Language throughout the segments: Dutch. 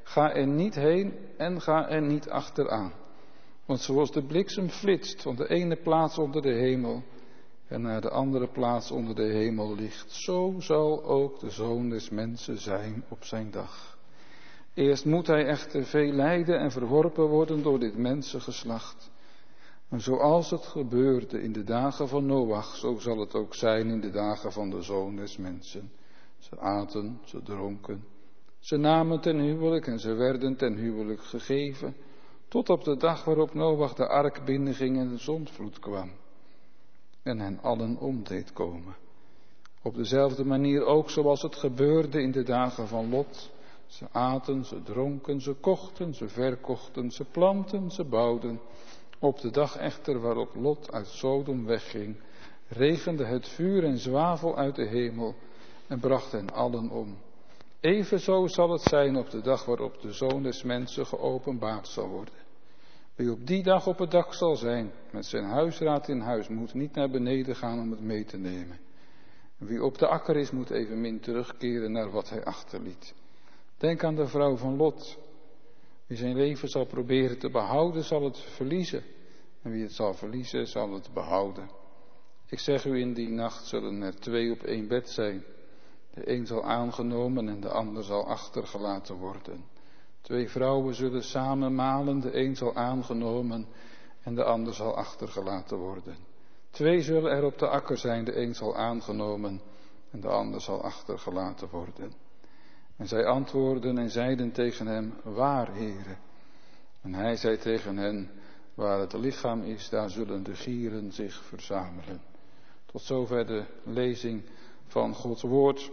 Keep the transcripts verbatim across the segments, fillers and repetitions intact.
Ga er niet heen en ga er niet achteraan. Want zoals de bliksem flitst van de ene plaats onder de hemel en naar de andere plaats onder de hemel ligt, zo zal ook de Zoon des Mensen zijn op zijn dag. Eerst moet hij echter veel lijden en verworpen worden door dit mensengeslacht. En zoals het gebeurde in de dagen van Noach, zo zal het ook zijn in de dagen van de Zoon des Mensen. Ze aten, ze dronken, ze namen ten huwelijk en ze werden ten huwelijk gegeven, tot op de dag waarop Noach de ark binnenging en de zondvloed kwam en hen allen om deed komen. Op dezelfde manier ook zoals het gebeurde in de dagen van Lot. Ze aten, ze dronken, ze kochten, ze verkochten, ze planten, ze bouwden. Op de dag echter waarop Lot uit Sodom wegging, regende het vuur en zwavel uit de hemel en bracht hen allen om. Evenzo zal het zijn op de dag waarop de Zoon des Mensen geopenbaard zal worden. Wie op die dag op het dak zal zijn, met zijn huisraad in huis, moet niet naar beneden gaan om het mee te nemen. Wie op de akker is, moet evenmin terugkeren naar wat hij achterliet. Denk aan de vrouw van Lot. Wie zijn leven zal proberen te behouden, zal het verliezen. En wie het zal verliezen, zal het behouden. Ik zeg u, in die nacht zullen er twee op één bed zijn. De een zal aangenomen en de ander zal achtergelaten worden. Twee vrouwen zullen samen malen, de een zal aangenomen en de ander zal achtergelaten worden. Twee zullen er op de akker zijn, de een zal aangenomen en de ander zal achtergelaten worden. En zij antwoordden en zeiden tegen hem, waar, Heere? En hij zei tegen hen, waar het lichaam is, daar zullen de gieren zich verzamelen. Tot zover de lezing van Gods woord.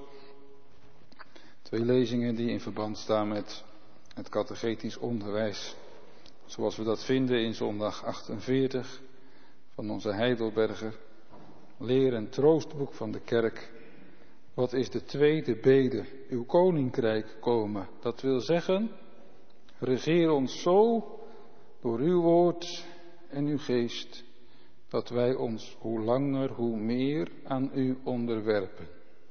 Twee lezingen die in verband staan met het catechetisch onderwijs, zoals we dat vinden in zondag achtenveertig van onze Heidelberger. Leer- en troostboek van de kerk. Wat is de tweede bede? Uw koninkrijk komen. Dat wil zeggen, regeer ons zo door uw woord en uw geest, dat wij ons hoe langer hoe meer aan u onderwerpen.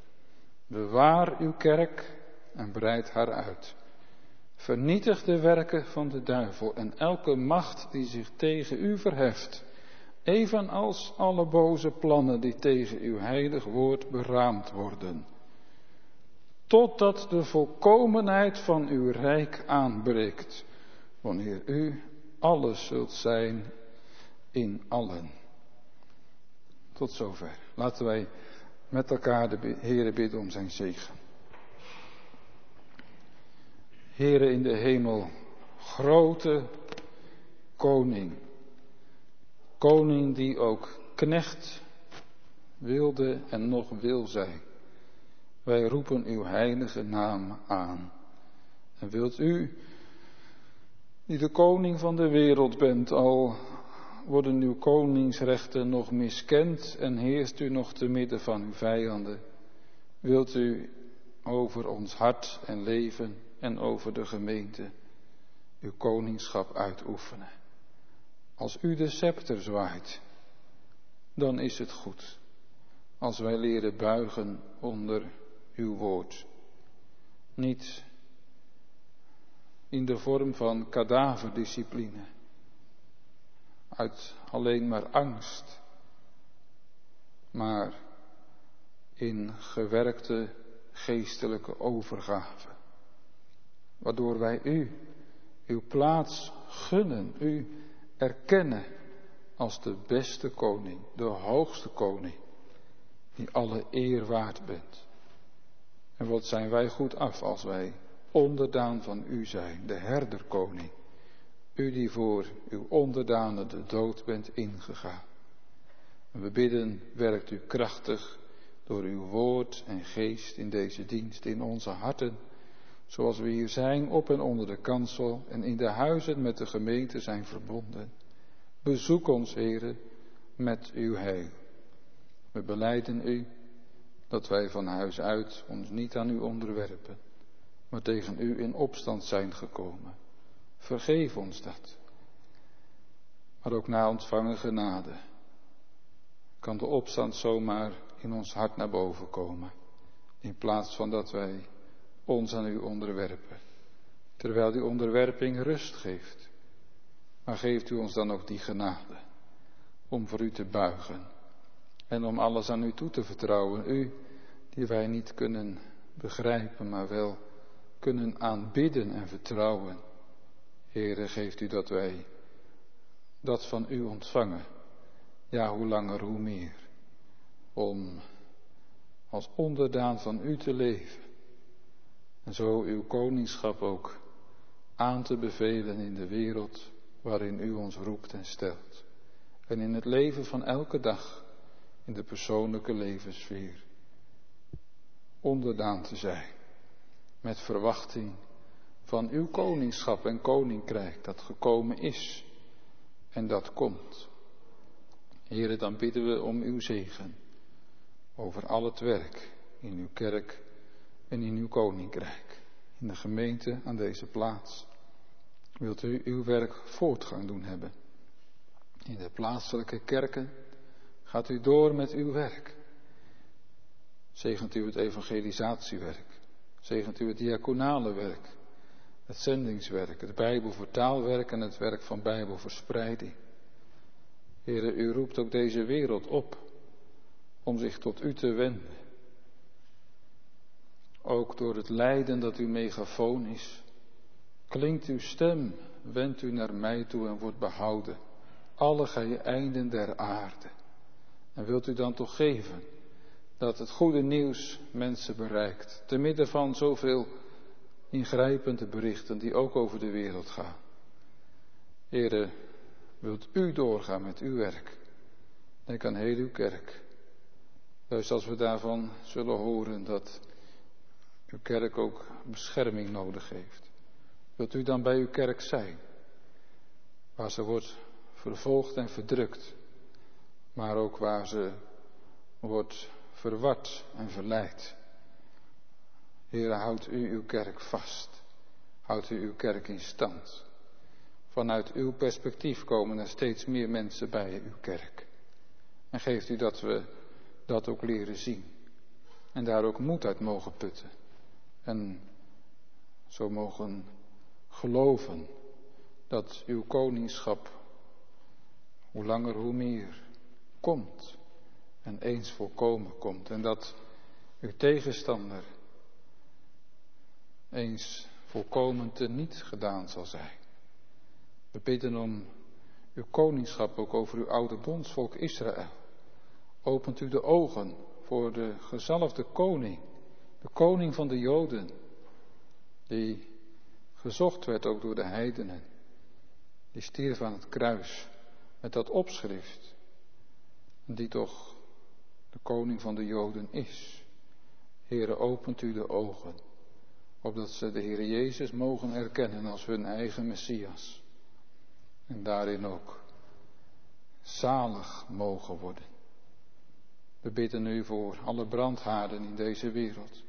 Bewaar uw kerk en breid haar uit. Vernietig de werken van de duivel en elke macht die zich tegen u verheft, evenals alle boze plannen die tegen uw heilig woord beraamd worden. Totdat de volkomenheid van uw rijk aanbreekt, wanneer u alles zult zijn in allen. Tot zover. Laten wij met elkaar de Heere bidden om zijn zegen. Heere in de hemel, grote koning. Koning die ook knecht wilde en nog wil zijn. Wij roepen uw heilige naam aan. En wilt u, die de koning van de wereld bent, al worden uw koningsrechten nog miskend en heerst u nog te midden van uw vijanden, wilt u over ons hart en leven en over de gemeente uw koningschap uitoefenen. Als u de scepter zwaait, dan is het goed als wij leren buigen onder uw woord. Niet in de vorm van kadaverdiscipline, uit alleen maar angst, maar in gewerkte geestelijke overgave, waardoor wij u uw plaats gunnen, u erkennen als de beste koning, de hoogste koning, die alle eer waard bent. En wat zijn wij goed af als wij onderdaan van u zijn, de herderkoning, u die voor uw onderdanen de dood bent ingegaan. En we bidden, werkt u krachtig door uw woord en geest in deze dienst in onze harten, zoals we hier zijn op en onder de kansel en in de huizen met de gemeente zijn verbonden. Bezoek ons, Heere, met uw heil. We belijden u dat wij van huis uit ons niet aan u onderwerpen, maar tegen u in opstand zijn gekomen. Vergeef ons dat. Maar ook na ontvangen genade kan de opstand zomaar in ons hart naar boven komen, in plaats van dat wij ons aan u onderwerpen. terwijl die onderwerping rust geeft. Maar geeft u ons dan ook die genade om voor u te buigen en om alles aan u toe te vertrouwen. U die wij niet kunnen begrijpen, maar wel kunnen aanbidden en vertrouwen. Heere, geeft u dat wij dat van u ontvangen. Ja, hoe langer, hoe meer. Om als onderdaan van u te leven. En zo uw koningschap ook aan te bevelen in de wereld waarin u ons roept en stelt. En in het leven van elke dag, in de persoonlijke levenssfeer. Onderdaan te zijn. Met verwachting van uw koningschap en koninkrijk dat gekomen is en dat komt. Heere, dan bidden we om uw zegen over al het werk in uw kerk en in uw koninkrijk. In de gemeente aan deze plaats. Wilt u uw werk voortgang doen hebben. In de plaatselijke kerken gaat u door met uw werk. Zegent u het evangelisatiewerk. Zegent u het diaconale werk. Het zendingswerk, het bijbelvertaalwerk en het werk van bijbelverspreiding. Heere, u roept ook deze wereld op om zich tot u te wenden. Ook door het lijden dat uw megafoon is, klinkt uw stem, wendt u naar mij toe en wordt behouden. Alle gij einden der aarde. En wilt u dan toch geven dat het goede nieuws mensen bereikt, te midden van zoveel ingrijpende berichten die ook over de wereld gaan. Heere, wilt u doorgaan met uw werk? Denk aan heel uw kerk. Juist als we daarvan zullen horen dat uw kerk ook bescherming nodig heeft. Wilt u dan bij uw kerk zijn? Waar ze wordt vervolgd en verdrukt. Maar ook waar ze wordt verward en verleid. Heere, houdt u uw kerk vast. Houdt u uw kerk in stand. Vanuit uw perspectief komen er steeds meer mensen bij uw kerk. En geeft u dat we dat ook leren zien. En daar ook moed uit mogen putten. En zo mogen geloven dat uw koningschap hoe langer hoe meer komt. En eens volkomen komt. En dat uw tegenstander eens volkomen teniet gedaan zal zijn. We bidden om uw koningschap ook over uw oude bondsvolk Israël. Opent u de ogen voor de gezalfde koning, de koning van de Joden, die gezocht werd ook door de heidenen. Die stierf aan het kruis met dat opschrift, die toch de koning van de Joden is. Heere, opent u de ogen, opdat ze de Heere Jezus mogen erkennen als hun eigen Messias. En daarin ook zalig mogen worden. We bidden u voor alle brandhaarden in deze wereld.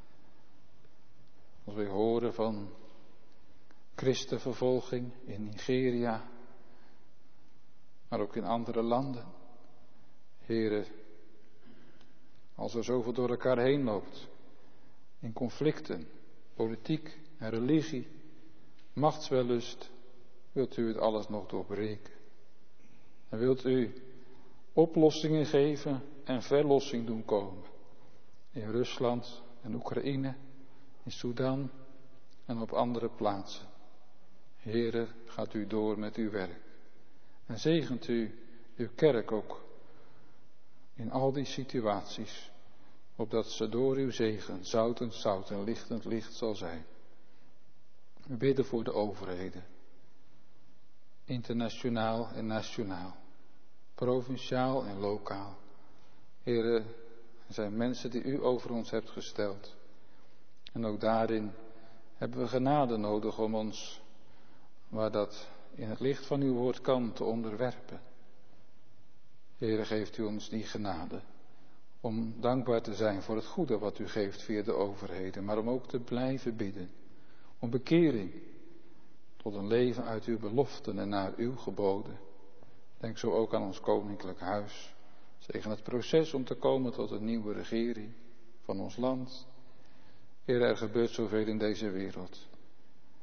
Als we horen van christenvervolging in Nigeria, maar ook in andere landen. Heere, als er zoveel door elkaar heen loopt, in conflicten, politiek en religie, machtswellust, wilt u het alles nog doorbreken. En wilt u oplossingen geven en verlossing doen komen. In Rusland en Oekraïne, in Sudan en op andere plaatsen. Heere, gaat u door met uw werk. En zegent u uw kerk ook in al die situaties, opdat ze door uw zegen zoutend zout en lichtend licht zal zijn. We bidden voor de overheden, internationaal en nationaal, provinciaal en lokaal. Heere, er zijn mensen die u over ons hebt gesteld. En ook daarin hebben we genade nodig om ons, waar dat in het licht van uw woord kan, te onderwerpen. Heere, geeft u ons die genade om dankbaar te zijn voor het goede wat u geeft via de overheden, maar om ook te blijven bidden om bekering tot een leven uit uw beloften en naar uw geboden. Denk zo ook aan ons koninklijk huis. Zegen het proces om te komen tot een nieuwe regering van ons land. Heer, er gebeurt zoveel in deze wereld.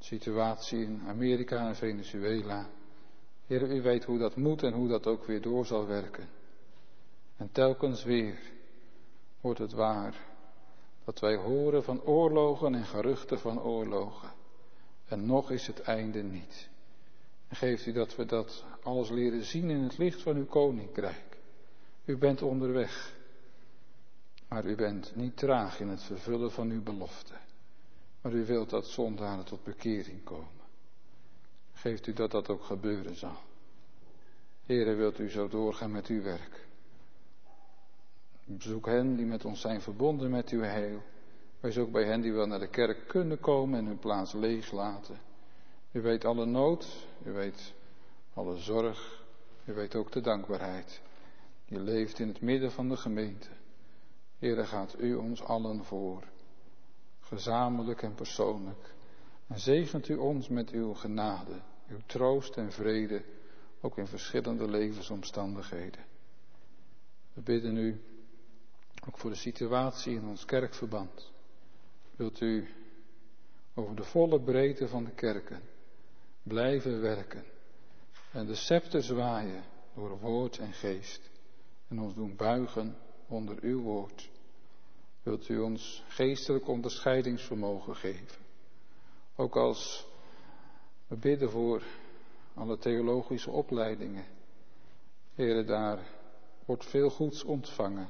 situatie in Amerika en Venezuela. Heer, u weet hoe dat moet en hoe dat ook weer door zal werken. En telkens weer wordt het waar dat wij horen van oorlogen en geruchten van oorlogen. En nog is het einde niet. En geeft u dat we dat alles leren zien in het licht van uw koninkrijk. U bent onderweg, maar u bent niet traag in het vervullen van uw belofte. Maar u wilt dat zondaren tot bekering komen. Geeft u dat dat ook gebeuren zal. Heere, wilt u zo doorgaan met uw werk. Bezoek hen die met ons zijn verbonden met uw heil. Wees ook bij hen die wel naar de kerk kunnen komen en hun plaats leeg laten. U weet alle nood, u weet alle zorg, u weet ook de dankbaarheid. Je leeft in het midden van de gemeente. Heere, gaat u ons allen voor, gezamenlijk en persoonlijk. En zegent u ons met uw genade, uw troost en vrede, ook in verschillende levensomstandigheden. We bidden u, ook voor de situatie in ons kerkverband. Wilt u over de volle breedte van de kerken blijven werken en de scepter zwaaien door woord en geest en ons doen buigen onder uw woord. Wilt u ons geestelijk onderscheidingsvermogen geven. Ook als we bidden voor alle theologische opleidingen. Heere, daar wordt veel goeds ontvangen.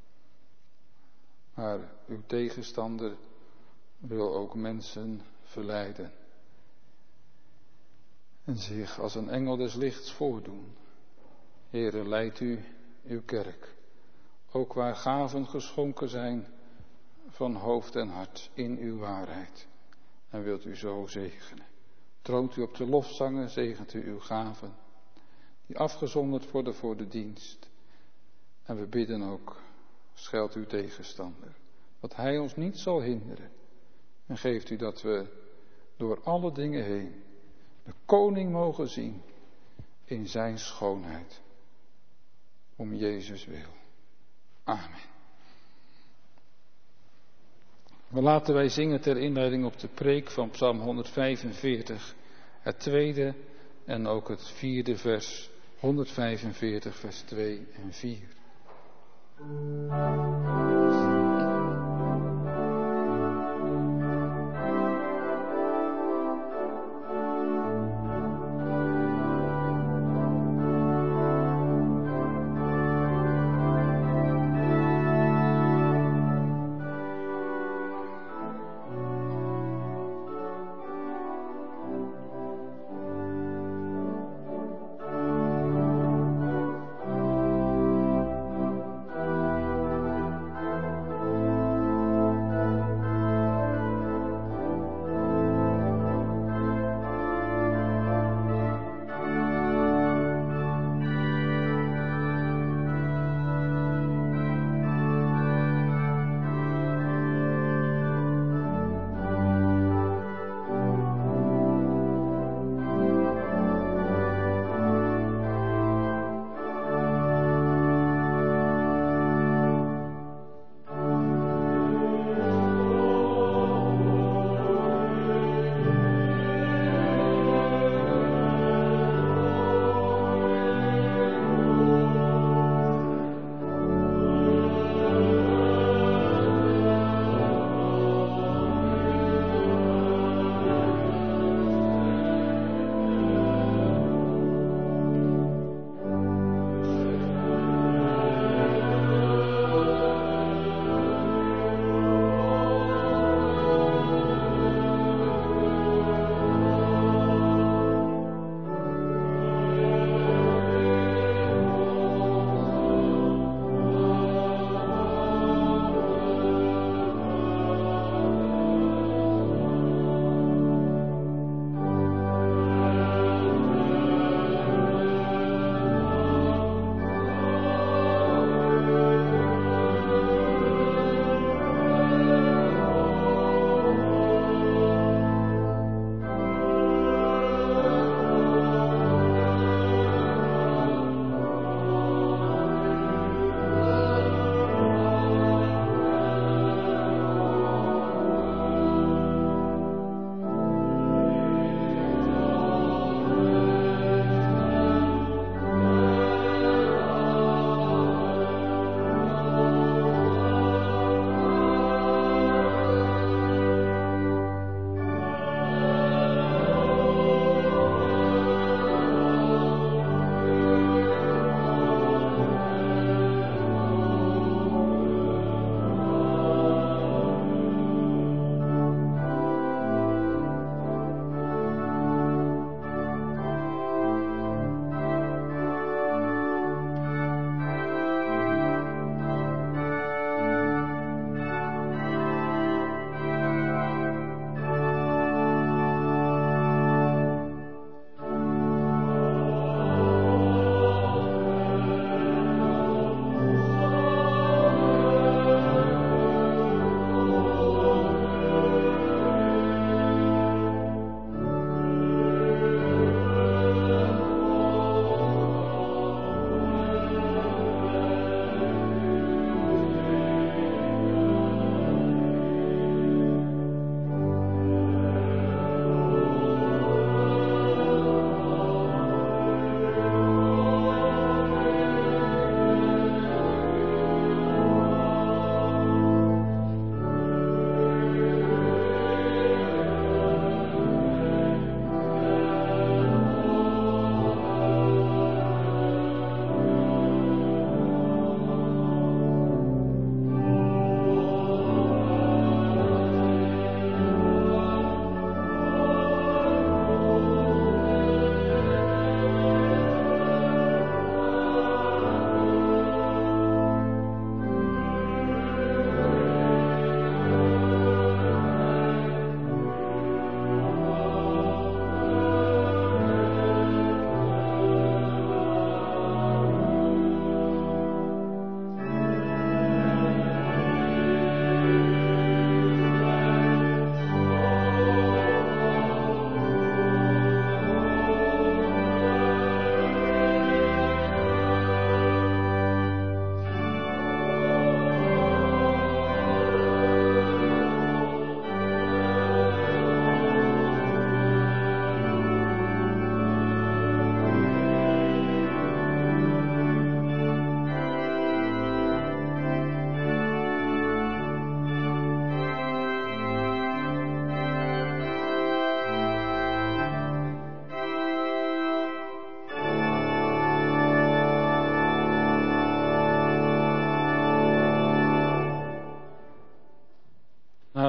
Maar uw tegenstander wil ook mensen verleiden. En zich als een engel des lichts voordoen. Heere, leidt u uw kerk. Ook waar gaven geschonken zijn van hoofd en hart in uw waarheid. En wilt u zo zegenen. Troont u op de lofzangen, zegent u uw gaven. Die afgezonderd worden voor de dienst. En we bidden ook, scheld uw tegenstander. Dat hij ons niet zal hinderen. En geeft u dat we door alle dingen heen de koning mogen zien in zijn schoonheid. Om Jezus wil. Amen. We laten wij zingen ter inleiding op de preek van Psalm honderdvijfenveertig. Het tweede en ook het vierde vers. honderdvijfenveertig vers twee en vier.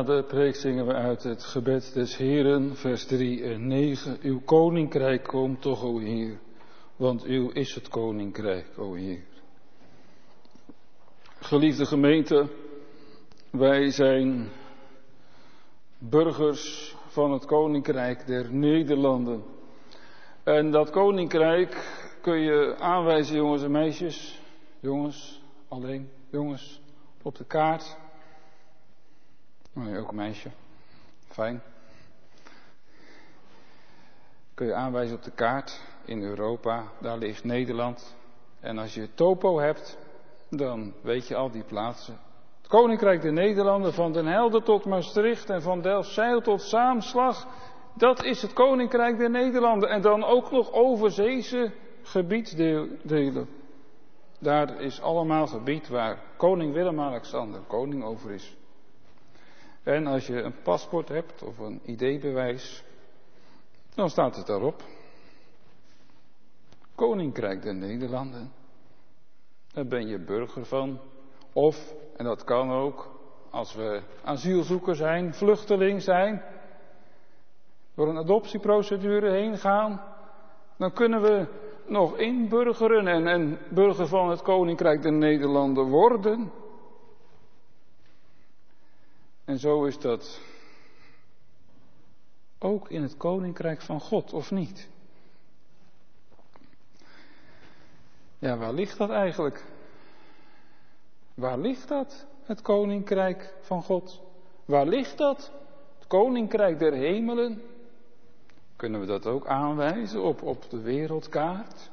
de preek zingen we uit het gebed des Heeren, vers drie en negen. Uw koninkrijk komt toch, o Heer, want uw is het koninkrijk, o Heer. Geliefde gemeente, wij zijn burgers van het koninkrijk der Nederlanden. En dat koninkrijk kun je aanwijzen, jongens en meisjes, jongens, alleen, jongens, op de kaart. Nee, ook een meisje. Fijn. Kun je aanwijzen op de kaart in Europa, daar ligt Nederland. En als je topo hebt, dan weet je al die plaatsen. Het Koninkrijk der Nederlanden, van Den Helder tot Maastricht en van Delfzijl tot Zaamslag. Dat is het Koninkrijk der Nederlanden. En dan ook nog overzeese gebiedsdelen. Daar is allemaal gebied waar koning Willem-Alexander koning over is. En als je een paspoort hebt of een I D-bewijs, dan staat het daarop. Koninkrijk der Nederlanden. Daar ben je burger van. Of, en dat kan ook, als we asielzoeker zijn, vluchteling zijn, door een adoptieprocedure heen gaan, dan kunnen we nog inburgeren en, en burger van het Koninkrijk der Nederlanden worden. En zo is dat ook in het Koninkrijk van God, of niet? Ja, waar ligt dat eigenlijk? Waar ligt dat, het Koninkrijk van God? Waar ligt dat, het Koninkrijk der Hemelen? Kunnen we dat ook aanwijzen op, op de wereldkaart?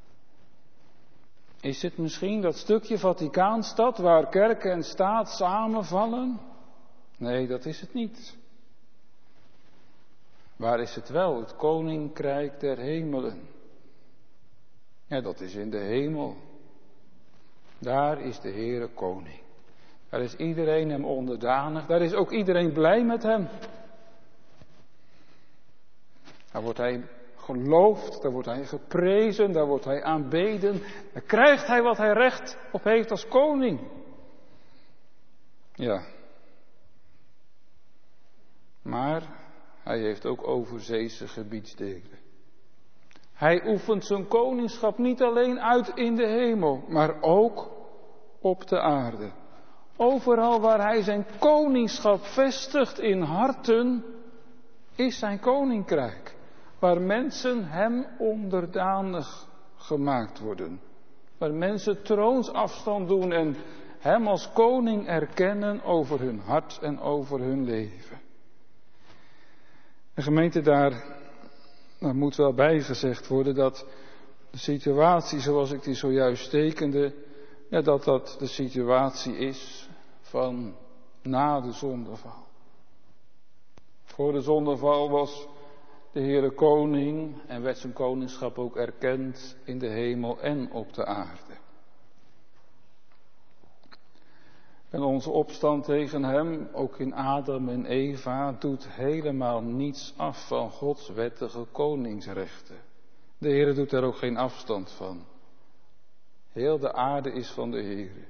Is het misschien dat stukje Vaticaanstad waar kerk en staat samenvallen? Nee, dat is het niet. Waar is het wel? Het Koninkrijk der Hemelen. Ja, dat is in de hemel. Daar is de Heere koning. Daar is iedereen hem onderdanig. Daar is ook iedereen blij met hem. Daar wordt hij geloofd, daar wordt hij geprezen, daar wordt hij aanbeden. Daar krijgt hij wat hij recht op heeft als koning. Ja. Maar hij heeft ook overzeese gebiedsdelen. Hij oefent zijn koningschap niet alleen uit in de hemel, maar ook op de aarde. Overal waar hij zijn koningschap vestigt in harten, is zijn koninkrijk. Waar mensen hem onderdanig gemaakt worden. Waar mensen troonsafstand doen en hem als koning erkennen over hun hart en over hun leven. De gemeente daar, daar moet wel bijgezegd worden dat de situatie zoals ik die zojuist tekende, ja, dat dat de situatie is van na de zondeval. Voor de zondeval was de Heere koning en werd zijn koningschap ook erkend in de hemel en op de aarde. En onze opstand tegen hem, ook in Adam en Eva, doet helemaal niets af van Gods wettige koningsrechten. De Heere doet daar ook geen afstand van. Heel de aarde is van de Heere.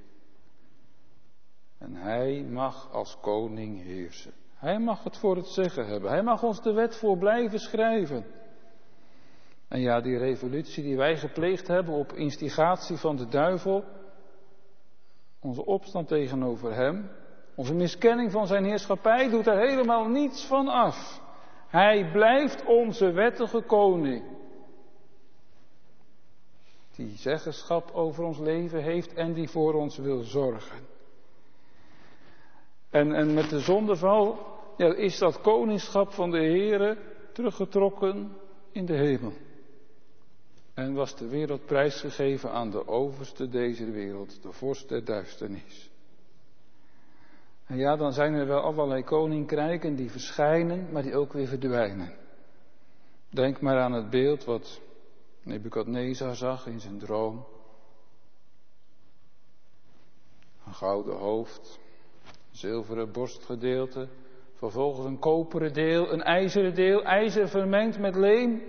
En hij mag als koning heersen. Hij mag het voor het zeggen hebben. Hij mag ons de wet voor blijven schrijven. En ja, die revolutie die wij gepleegd hebben op instigatie van de duivel, onze opstand tegenover hem, onze miskenning van zijn heerschappij doet er helemaal niets van af. Hij blijft onze wettige koning. Die zeggenschap over ons leven heeft en die voor ons wil zorgen. En, en met de zondeval ja, is dat koningschap van de Heere teruggetrokken in de hemel. En was de wereld prijsgegeven aan de overste deze wereld, de vorst der duisternis. En ja, dan zijn er wel allerlei koninkrijken die verschijnen, maar die ook weer verdwijnen. Denk maar aan het beeld wat Nebukadnezar zag in zijn droom. Een gouden hoofd, een zilveren borstgedeelte, vervolgens een koperen deel, een ijzeren deel, ijzer vermengd met leem.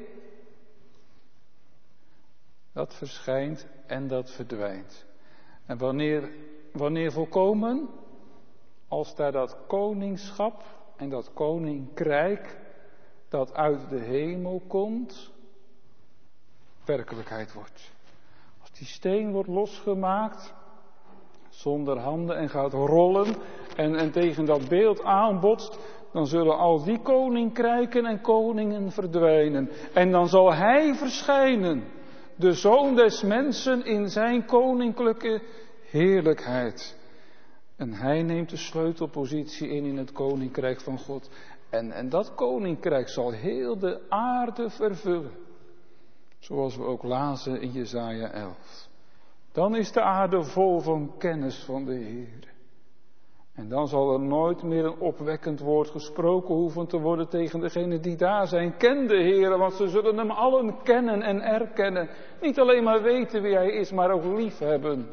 Dat verschijnt en dat verdwijnt. En wanneer, wanneer volkomen? als daar dat koningschap en dat koninkrijk dat uit de hemel komt, werkelijkheid wordt. Als die steen wordt losgemaakt, zonder handen en gaat rollen en, en tegen dat beeld aanbotst, dan zullen al die koninkrijken en koningen verdwijnen. En dan zal hij verschijnen, de Zoon des Mensen in zijn koninklijke heerlijkheid. En hij neemt de sleutelpositie in in het koninkrijk van God. En, en dat koninkrijk zal heel de aarde vervullen. Zoals we ook lazen in Jesaja elf. Dan is de aarde vol van kennis van de Heer. En dan zal er nooit meer een opwekkend woord gesproken hoeven te worden tegen degenen die daar zijn. Ken de Heer, want ze zullen hem allen kennen en erkennen. Niet alleen maar weten wie hij is, maar ook liefhebben.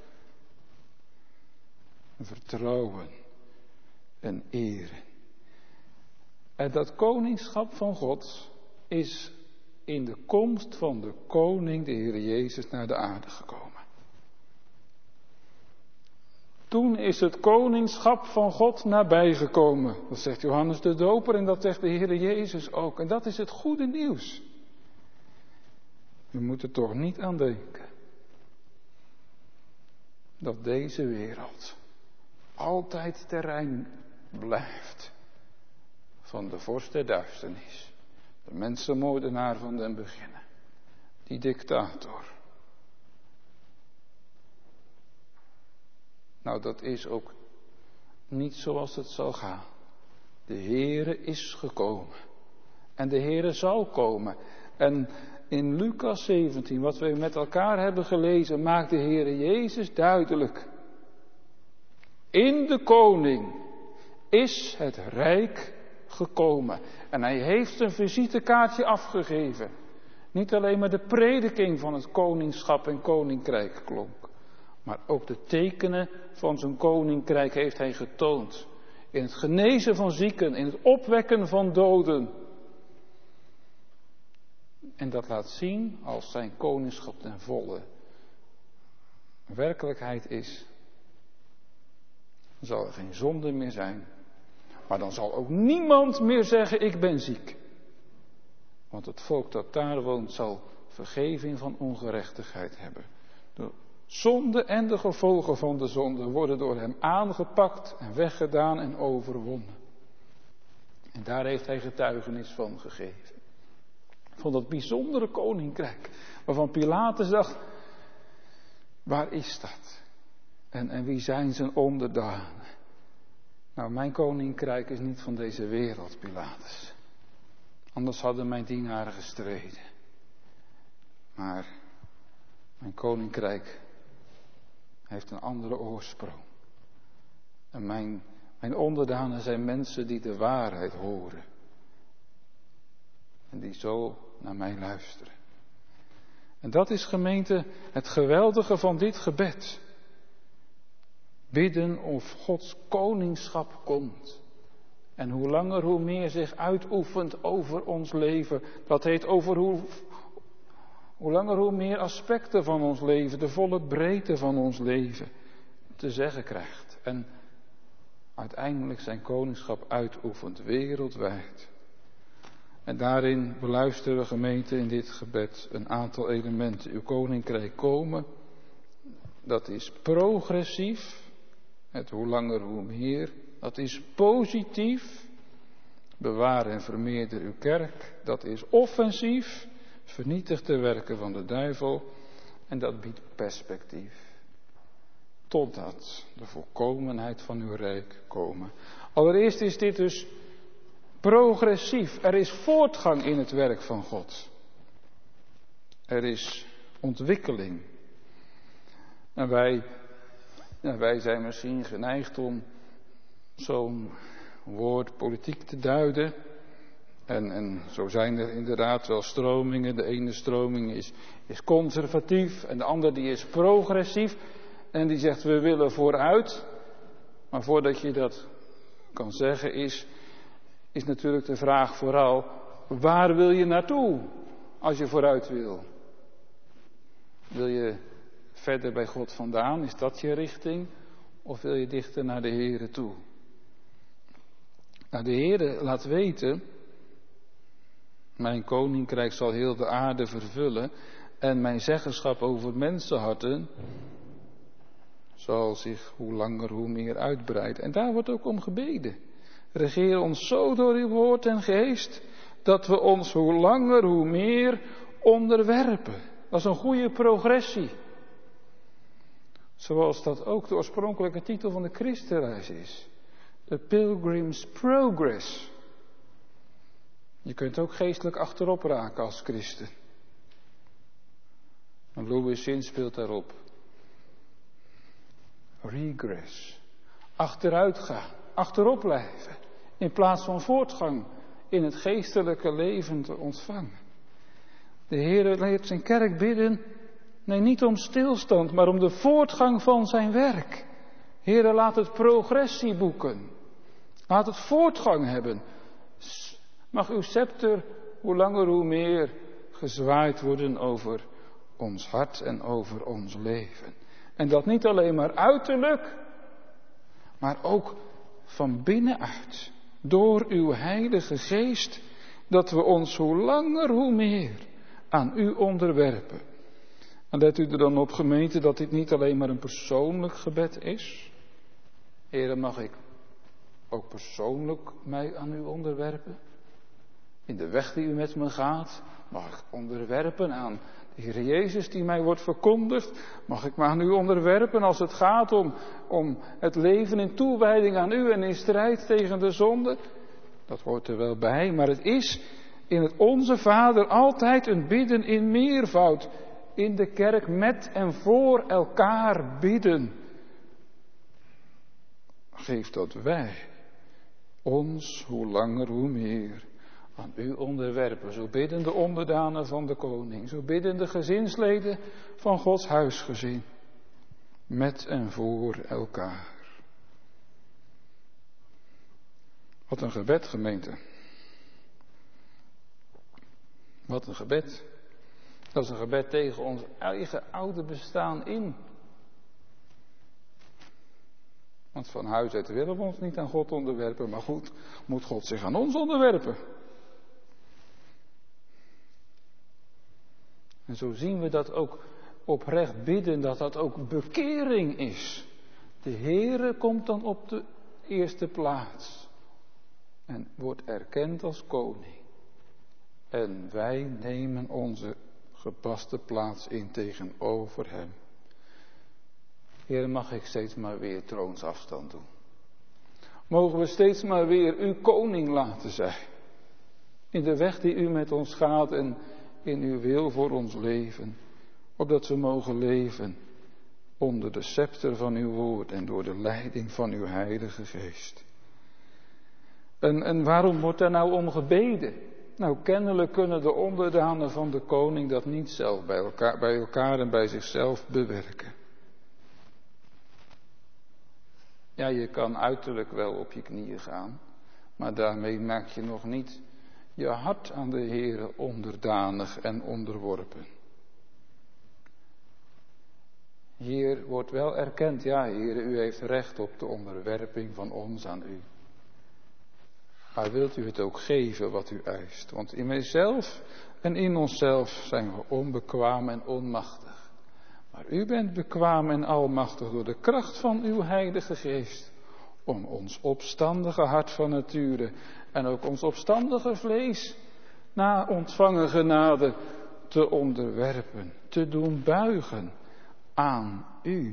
Vertrouwen en eren. En dat koningschap van God is in de komst van de koning, de Heer Jezus, naar de aarde gekomen. Toen is het koningschap van God nabijgekomen. Dat zegt Johannes de Doper en dat zegt de Heer Jezus ook. En dat is het goede nieuws. We moeten toch niet aan denken dat deze wereld altijd terrein blijft van de vorst der duisternis. De mensenmoordenaar van den beginnen. Die dictator. Nou, dat is ook niet zoals het zal gaan. De Heere is gekomen. En de Heere zal komen. En in Lucas zeventien, wat we met elkaar hebben gelezen, maakt de Heere Jezus duidelijk. In de koning is het rijk gekomen. En hij heeft een visitekaartje afgegeven. Niet alleen maar de prediking van het koningschap en koninkrijk klonk. Maar ook de tekenen van zijn koninkrijk heeft hij getoond. In het genezen van zieken, in het opwekken van doden. En dat laat zien als zijn koningschap ten volle werkelijkheid is. Dan zal er geen zonde meer zijn. Maar dan zal ook niemand meer zeggen, ik ben ziek. Want het volk dat daar woont zal vergeving van ongerechtigheid hebben. De zonde en de gevolgen van de zonde worden door hem aangepakt en weggedaan en overwonnen. En daar heeft hij getuigenis van gegeven. Van dat bijzondere koninkrijk. Waarvan Pilatus dacht, waar is dat? En, en wie zijn zijn onderdanen? Nou, mijn koninkrijk is niet van deze wereld, Pilatus. Anders hadden mijn dienaren gestreden. Maar mijn koninkrijk heeft een andere oorsprong. En mijn, mijn onderdanen zijn mensen die de waarheid horen. En die zo naar mij luisteren. En dat is, gemeente, het geweldige van dit gebed. Bidden of Gods koningschap komt. En hoe langer hoe meer zich uitoefent over ons leven. Dat heet over hoe, hoe langer hoe meer aspecten van ons leven, de volle breedte van ons leven, te zeggen krijgt. En uiteindelijk zijn koningschap uitoefent wereldwijd. En daarin beluisteren we, gemeente, in dit gebed een aantal elementen. Uw koninkrijk komen, dat is progressief. Het hoe langer hoe meer. Dat is positief. Bewaar en vermeerder uw kerk. Dat is offensief. Vernietig de werken van de duivel. En dat biedt perspectief. Totdat de volkomenheid van uw rijk komen. Allereerst is dit dus progressief. Er is voortgang in het werk van God. Er is ontwikkeling. En wij, ja, wij zijn misschien geneigd om zo'n woord politiek te duiden. En, en zo zijn er inderdaad wel stromingen. De ene stroming is, is conservatief en de andere die is progressief. En die zegt we willen vooruit. Maar voordat je dat kan zeggen is, is natuurlijk de vraag vooral, waar wil je naartoe als je vooruit wil? Wil je verder bij God vandaan? Is dat je richting? Of wil je dichter naar de Here toe? Nou, de Heere laat weten, mijn koninkrijk zal heel de aarde vervullen en mijn zeggenschap over mensenharten zal zich hoe langer hoe meer uitbreiden. En daar wordt ook om gebeden. Regeer ons zo door uw woord en geest, dat we ons hoe langer hoe meer onderwerpen. Dat is een goede progressie. Zoals dat ook de oorspronkelijke titel van de Christenreis is. The Pilgrim's Progress. Je kunt ook geestelijk achterop raken als christen. En Louis Zin speelt daarop. Regress. Achteruit gaan. Achterop blijven. In plaats van voortgang in het geestelijke leven te ontvangen. De Heer leert zijn kerk bidden. Nee, niet om stilstand, maar om de voortgang van zijn werk. Heere, laat het progressie boeken. Laat het voortgang hebben. Mag uw scepter hoe langer hoe meer gezwaaid worden over ons hart en over ons leven. En dat niet alleen maar uiterlijk, maar ook van binnenuit. Door uw Heilige Geest, dat we ons hoe langer hoe meer aan u onderwerpen. En let u er dan op, gemeente, dat dit niet alleen maar een persoonlijk gebed is. Heere, mag ik ook persoonlijk mij aan u onderwerpen? In de weg die u met me gaat, mag ik onderwerpen aan de Heer Jezus die mij wordt verkondigd? Mag ik me aan u onderwerpen als het gaat om, om het leven in toewijding aan u en in strijd tegen de zonde? Dat hoort er wel bij, maar het is in het Onze Vader altijd een bidden in meervoud. In de kerk met en voor elkaar bidden. Geef dat wij ons hoe langer hoe meer aan u onderwerpen. Zo bidden de onderdanen van de koning. Zo bidden de gezinsleden van Gods huisgezin. Met en voor elkaar. Wat een gebed, gemeente. Wat een gebed. Dat is een gebed tegen ons eigen oude bestaan in. Want van huis uit willen we ons niet aan God onderwerpen, maar goed, moet God zich aan ons onderwerpen. En zo zien we dat ook oprecht bidden, dat dat ook bekering is. De Heere komt dan op de eerste plaats en wordt erkend als koning. En wij nemen onze gepaste plaats in tegenover hem. Heer, mag ik steeds maar weer troonsafstand doen. Mogen we steeds maar weer uw koning laten zijn. In de weg die u met ons gaat en in uw wil voor ons leven. Opdat we mogen leven onder de scepter van uw woord en door de leiding van uw Heilige Geest. En, en waarom wordt daar nou om gebeden? Nou, kennelijk kunnen de onderdanen van de koning dat niet zelf bij elkaar, bij elkaar en bij zichzelf bewerken. Ja, je kan uiterlijk wel op je knieën gaan, maar daarmee maak je nog niet je hart aan de Heere onderdanig en onderworpen. Hier wordt wel erkend, ja Heere, u heeft recht op de onderwerping van ons aan u. Maar wilt u het ook geven wat u eist? Want in mijzelf en in onszelf zijn we onbekwaam en onmachtig. Maar u bent bekwaam en almachtig door de kracht van uw Heilige Geest. Om ons opstandige hart van nature en ook ons opstandige vlees na ontvangen genade te onderwerpen. Te doen buigen aan u.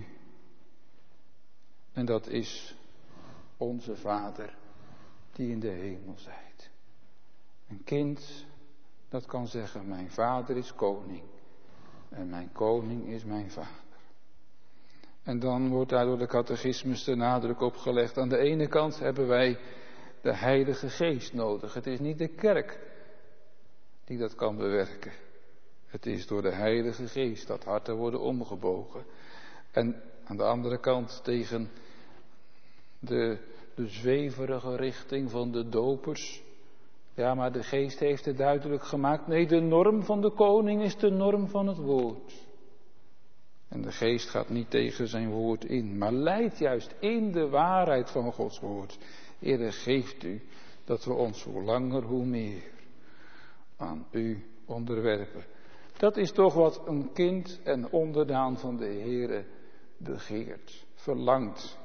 En dat is onze Vader die in de hemel zijt. Een kind dat kan zeggen, mijn vader is koning. En mijn koning is mijn vader. En dan wordt daar door de catechismus de nadruk op gelegd. Aan de ene kant hebben wij de Heilige Geest nodig. Het is niet de kerk die dat kan bewerken. Het is door de Heilige Geest dat harten worden omgebogen. En aan de andere kant tegen de, de zweverige richting van de dopers. Ja, maar de Geest heeft het duidelijk gemaakt. Nee, de norm van de koning is de norm van het woord. En de Geest gaat niet tegen zijn woord in, maar leidt juist in de waarheid van Gods woord. Heere, geeft u dat we ons hoe langer hoe meer aan u onderwerpen. Dat is toch wat een kind en onderdaan van de Heere begeert, verlangt.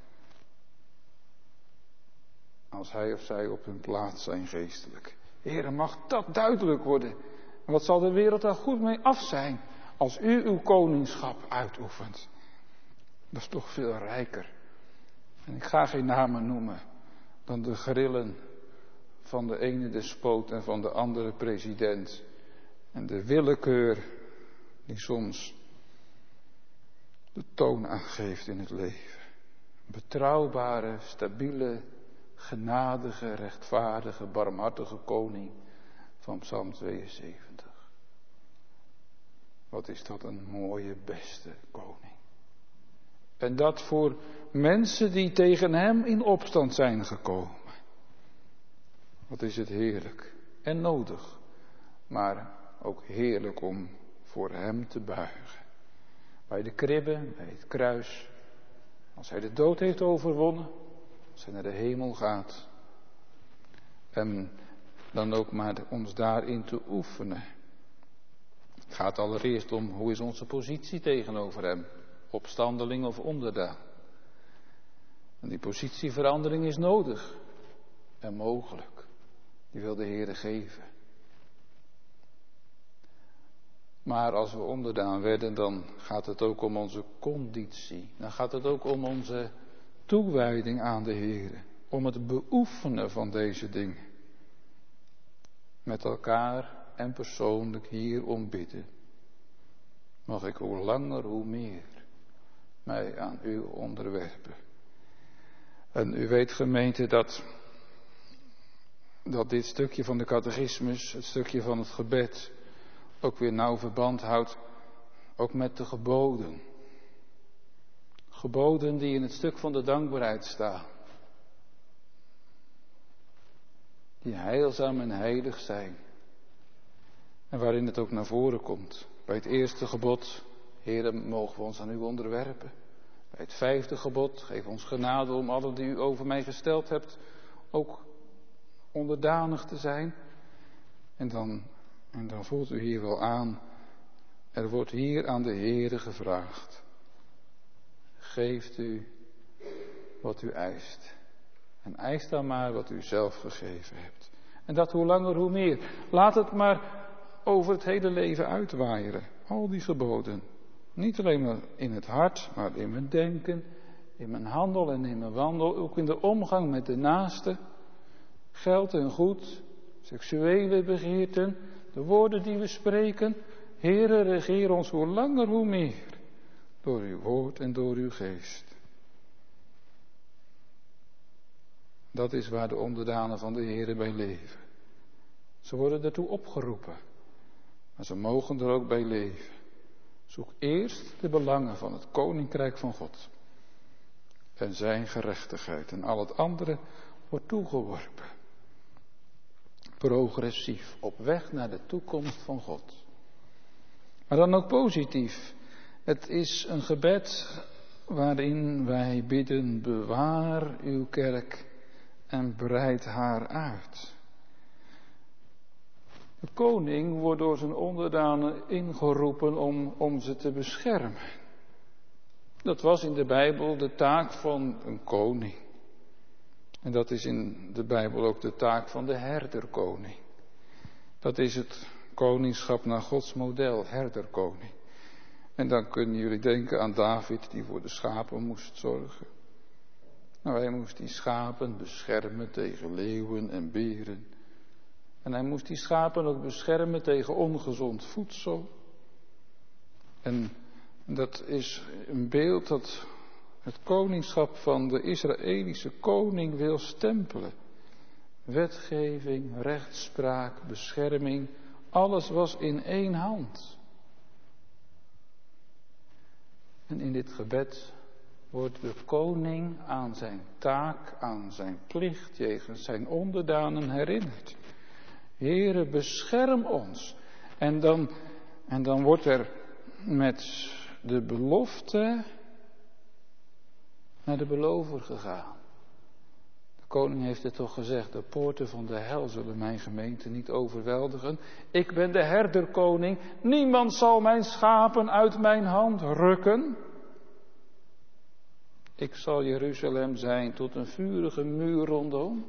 Als hij of zij op hun plaats zijn geestelijk. Heere, mag dat duidelijk worden. En wat zal de wereld daar goed mee af zijn als u uw koningschap uitoefent. Dat is toch veel rijker. En ik ga geen namen noemen dan de grillen van de ene despoot en van de andere president. En de willekeur die soms de toon aangeeft in het leven. Betrouwbare, stabiele, genadige, rechtvaardige, barmhartige koning van Psalm tweeënzeventig. Wat is dat een mooie, beste koning. En dat voor mensen die tegen hem in opstand zijn gekomen. Wat is het heerlijk en nodig, maar ook heerlijk om voor hem te buigen. Bij de kribbe, bij het kruis, als hij de dood heeft overwonnen, als hij naar de hemel gaat. En dan ook maar ons daarin te oefenen. Het gaat allereerst om hoe is onze positie tegenover hem, opstandeling of onderdaan. En die positieverandering is nodig en mogelijk. Die wil de Heere geven. Maar als we onderdaan werden, dan gaat het ook om onze conditie. Dan gaat het ook om onze toewijding aan de Heere. Om het beoefenen van deze dingen. Met elkaar en persoonlijk hierom bidden. Mag ik hoe langer hoe meer mij aan u onderwerpen. En u weet, gemeente, dat, dat dit stukje van de catechismus, het stukje van het gebed, ook weer nauw verband houdt, ook met de geboden. Geboden die in het stuk van de dankbaarheid staan. Die heilzaam en heilig zijn. En waarin het ook naar voren komt. Bij het eerste gebod, Heere, mogen we ons aan u onderwerpen. Bij het vijfde gebod, geef ons genade om allen die u over mij gesteld hebt, ook onderdanig te zijn. En dan, en dan voelt u hier wel aan, er wordt hier aan de Heere gevraagd. Geeft u wat u eist. En eist dan maar wat u zelf gegeven hebt. En dat hoe langer hoe meer. Laat het maar over het hele leven uitwaaieren. Al die geboden. Niet alleen maar in het hart, maar in mijn denken, in mijn handel en in mijn wandel. Ook in de omgang met de naaste. Geld en goed, seksuele begeerten, de woorden die we spreken. Heere, regeer ons hoe langer hoe meer. Door uw woord en door uw geest. Dat is waar de onderdanen van de Heere bij leven. Ze worden daartoe opgeroepen. Maar ze mogen er ook bij leven. Zoek eerst de belangen van het koninkrijk van God. En zijn gerechtigheid. En al het andere wordt toegeworpen. Progressief. Op weg naar de toekomst van God. Maar dan ook positief. Het is een gebed waarin wij bidden, bewaar uw kerk en breid haar uit. De koning wordt door zijn onderdanen ingeroepen om, om ze te beschermen. Dat was in de Bijbel de taak van een koning. En dat is in de Bijbel ook de taak van de herderkoning. Dat is het koningschap naar Gods model, herderkoning. En dan kunnen jullie denken aan David die voor de schapen moest zorgen. Nou, hij moest die schapen beschermen tegen leeuwen en beren. En hij moest die schapen ook beschermen tegen ongezond voedsel. En dat is een beeld dat het koningschap van de Israëlische koning wil stempelen. Wetgeving, rechtspraak, bescherming, alles was in één hand. En in dit gebed wordt de koning aan zijn taak, aan zijn plicht jegens zijn onderdanen herinnerd. Heere, bescherm ons. En dan, en dan wordt er met de belofte naar de belover gegaan. De koning heeft het toch gezegd, de poorten van de hel zullen mijn gemeente niet overweldigen. Ik ben de herderkoning, niemand zal mijn schapen uit mijn hand rukken. Ik zal Jeruzalem zijn tot een vurige muur rondom.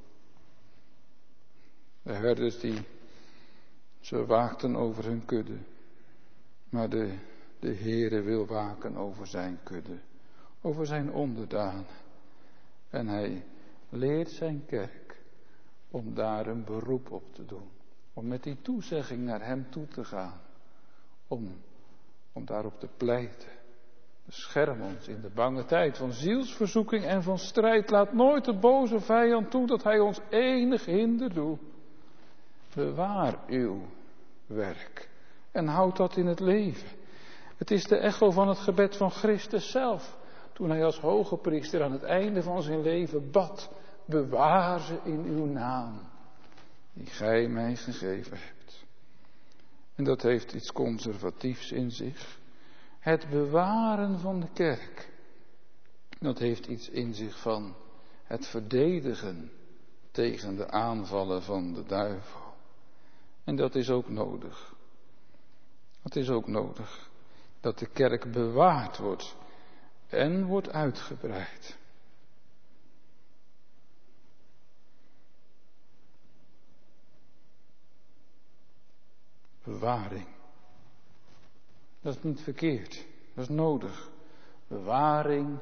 De herders die, ze waakten over hun kudde. Maar de, de Heere wil waken over zijn kudde. Over zijn onderdanen. En hij leert zijn kerk om daar een beroep op te doen. Om met die toezegging naar hem toe te gaan. Om, om daarop te pleiten. Bescherm ons in de bange tijd van zielsverzoeking en van strijd. Laat nooit de boze vijand toe dat hij ons enig hinder doet. Bewaar uw werk en houd dat in het leven. Het is de echo van het gebed van Christus zelf. Toen hij als hoge priester aan het einde van zijn leven bad. Bewaar ze in uw naam, die gij mij gegeven hebt. En dat heeft iets conservatiefs in zich. Het bewaren van de kerk. Dat heeft iets in zich van het verdedigen tegen de aanvallen van de duivel. En dat is ook nodig. Het is ook nodig dat de kerk bewaard wordt en wordt uitgebreid. Bewaring. Dat is niet verkeerd. Dat is nodig. Bewaring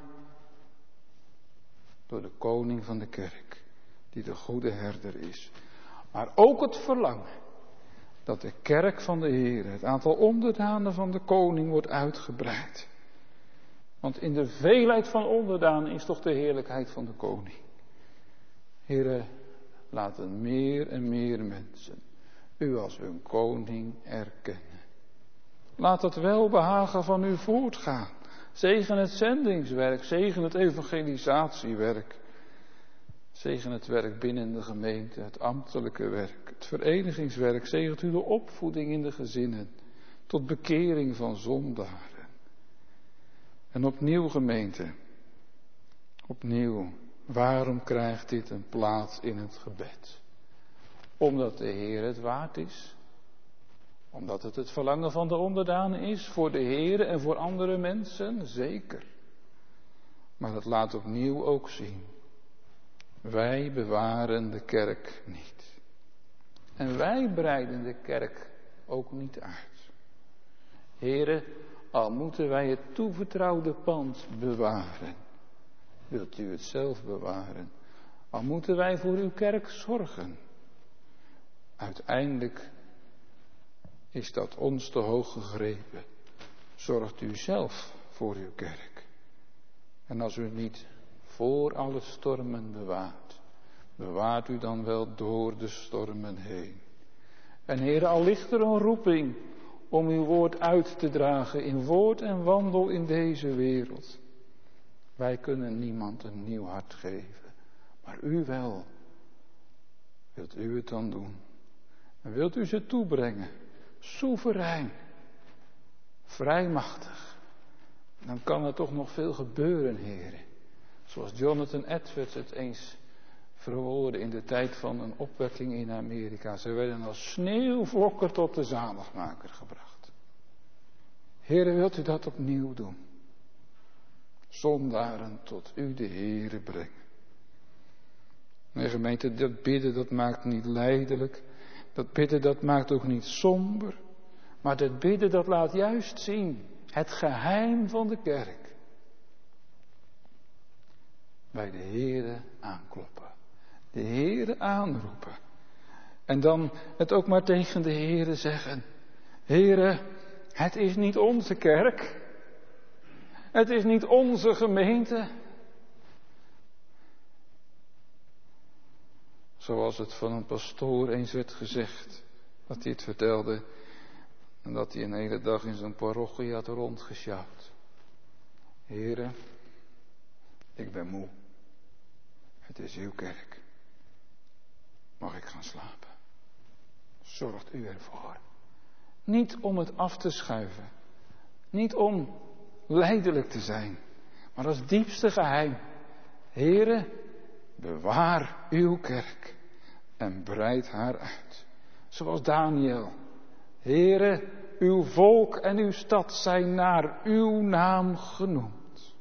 door de koning van de kerk, die de goede herder is. Maar ook het verlangen dat de kerk van de Heer, het aantal onderdanen van de koning wordt uitgebreid. Want in de veelheid van onderdanen is toch de heerlijkheid van de koning. Heere, laten meer en meer mensen u als hun koning erkennen. Laat het welbehagen van u voortgaan. Zegen het zendingswerk, zegen het evangelisatiewerk. Zegen het werk binnen de gemeente, het ambtelijke werk, het verenigingswerk. Zegent u de opvoeding in de gezinnen, tot bekering van zondaren. En opnieuw gemeente, opnieuw, waarom krijgt dit een plaats in het gebed? Omdat de Heer het waard is. Omdat het het verlangen van de onderdanen is, voor de Heer en voor andere mensen, zeker. Maar het laat opnieuw ook zien. Wij bewaren de kerk niet. En wij breiden de kerk ook niet uit. Here, al moeten wij het toevertrouwde pand bewaren, wilt u het zelf bewaren. Al moeten wij voor uw kerk zorgen. Uiteindelijk is dat ons te hoog gegrepen. Zorgt u zelf voor uw kerk. En als u niet voor alle stormen bewaart, bewaart u dan wel door de stormen heen. En Heere, al ligt er een roeping om uw woord uit te dragen in woord en wandel in deze wereld. Wij kunnen niemand een nieuw hart geven, maar u wel. Wilt u het dan doen? En wilt u ze toebrengen? Soeverein, vrijmachtig. Dan kan er toch nog veel gebeuren, Heere. Zoals Jonathan Edwards het eens verwoordde in de tijd van een opwekking in Amerika. Ze werden als sneeuwvlokken tot de zaligmaker gebracht. Heere, wilt u dat opnieuw doen? Zondaren tot u de Heere brengen. Nee, gemeente, dat bidden dat maakt niet lijdelijk. Dat bidden dat maakt ook niet somber. Maar dat bidden dat laat juist zien het geheim van de kerk. Bij de Heere aankloppen. De Heere aanroepen. En dan het ook maar tegen de Heere zeggen. Heere, het is niet onze kerk. Het is niet onze gemeente. Zoals het van een pastoor eens werd gezegd. Dat hij het vertelde. En dat hij een hele dag in zijn parochie had rondgesjouwd. Heere, ik ben moe. Het is uw kerk. Mag ik gaan slapen? Zorgt u ervoor. Niet om het af te schuiven. Niet om lijdelijk te zijn. Maar als diepste geheim. Heere, bewaar uw kerk en breid haar uit. Zoals Daniel. Heere, uw volk en uw stad zijn naar uw naam genoemd.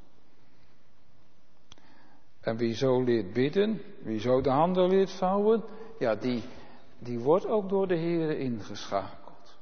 En wie zo leert bidden, wie zo de handen leert vouwen, ja, die, die wordt ook door de Heere ingeschakeld.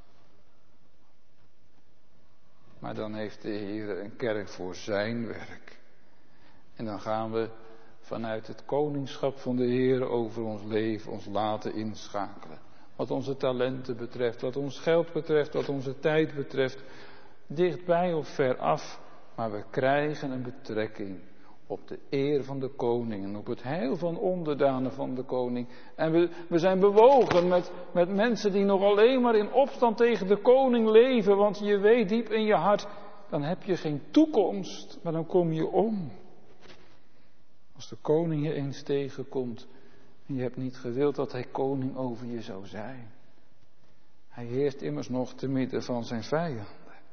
Maar dan heeft de Heere een kerk voor zijn werk. En dan gaan we vanuit het koningschap van de Heere over ons leven ons laten inschakelen. Wat onze talenten betreft, wat ons geld betreft, wat onze tijd betreft. Dichtbij of ver af, maar we krijgen een betrekking op de eer van de koning en op het heil van onderdanen van de koning. En we, we zijn bewogen met, met mensen die nog alleen maar in opstand tegen de koning leven, want je weet diep in je hart, dan heb je geen toekomst, maar dan kom je om. Als de koning je eens tegenkomt en je hebt niet gewild dat hij koning over je zou zijn. Hij heerst immers nog te midden van zijn vijanden.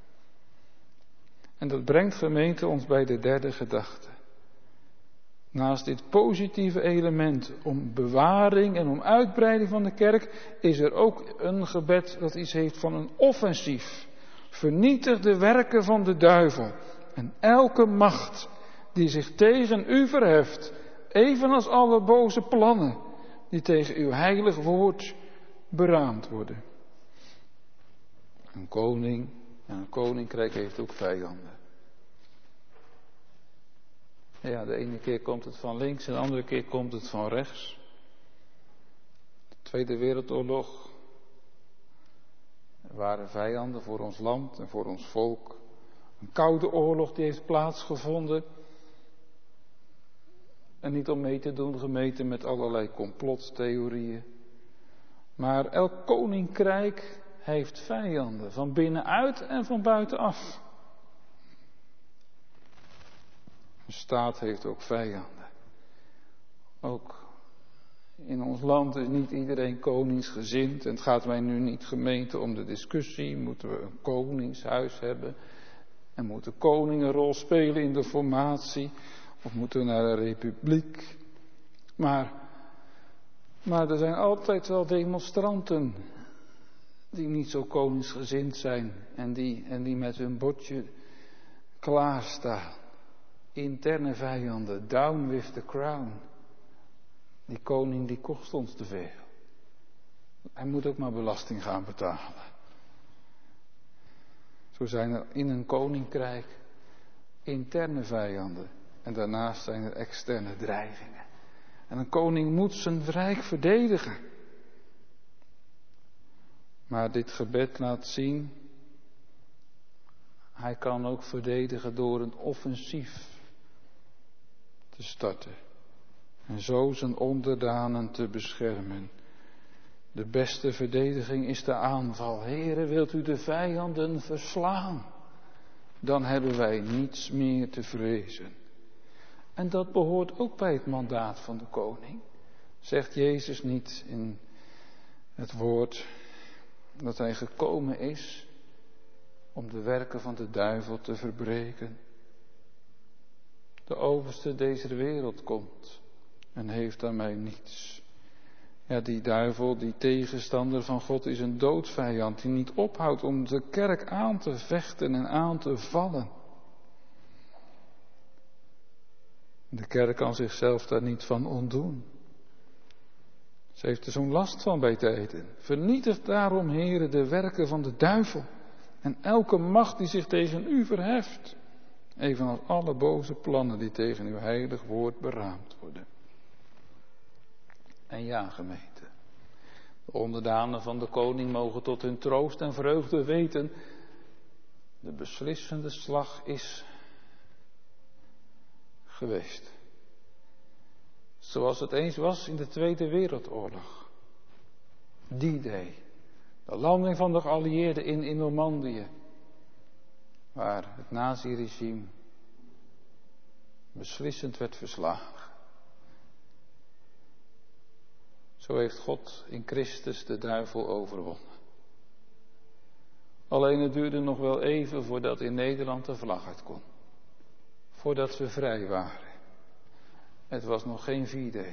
En dat brengt, gemeente, ons bij de derde gedachte. Naast dit positieve element om bewaring en om uitbreiding van de kerk, is er ook een gebed dat iets heeft van een offensief. Vernietig de werken van de duivel en elke macht die zich tegen u verheft, evenals alle boze plannen die tegen uw heilig woord beraamd worden. Een koning en een koninkrijk heeft ook vijanden. Ja, de ene keer komt het van links en de andere keer komt het van rechts. De Tweede Wereldoorlog. Er waren vijanden voor ons land en voor ons volk. Een koude oorlog die heeft plaatsgevonden. En niet om mee te doen gemeten met allerlei complottheorieën. Maar elk koninkrijk heeft vijanden, van binnenuit en van buitenaf. Een staat heeft ook vijanden. Ook in ons land is niet iedereen koningsgezind. En het gaat mij nu niet, gemeente, om de discussie. Moeten we een koningshuis hebben? En moet de koning een rol spelen in de formatie? Of moeten we naar een republiek? Maar, maar er zijn altijd wel demonstranten die niet zo koningsgezind zijn. En die, en die met hun bordje klaarstaan. Interne vijanden, down with the crown. Die koning die kost ons te veel. Hij moet ook maar belasting gaan betalen. Zo zijn er in een koninkrijk interne vijanden. En daarnaast zijn er externe dreigingen. En een koning moet zijn rijk verdedigen. Maar dit gebed laat zien, hij kan ook verdedigen door een offensief te starten. En zo zijn onderdanen te beschermen. De beste verdediging is de aanval. Heere, wilt u de vijanden verslaan? Dan hebben wij niets meer te vrezen. En dat behoort ook bij het mandaat van de koning. Zegt Jezus niet in het woord dat hij gekomen is om de werken van de duivel te verbreken? De overste deze wereld komt en heeft aan mij niets. Ja, die duivel, die tegenstander van God, is een doodvijand die niet ophoudt om de kerk aan te vechten en aan te vallen. De kerk kan zichzelf daar niet van ontdoen. Ze heeft er zo'n last van bij tijden. Vernietig daarom, Heere, de werken van de duivel en elke macht die zich tegen u verheft. Evenals alle boze plannen die tegen uw heilig woord beraamd worden. En ja, gemeente. De onderdanen van de koning mogen tot hun troost en vreugde weten. De beslissende slag is geweest. Zoals het eens was in de Tweede Wereldoorlog. D-Day. De landing van de geallieerden in, in Normandië. Waar het nazi-regime beslissend werd verslagen. Zo heeft God in Christus de duivel overwonnen. Alleen het duurde nog wel even voordat in Nederland de vlag uit kon. Voordat we vrij waren. Het was nog geen V-Day.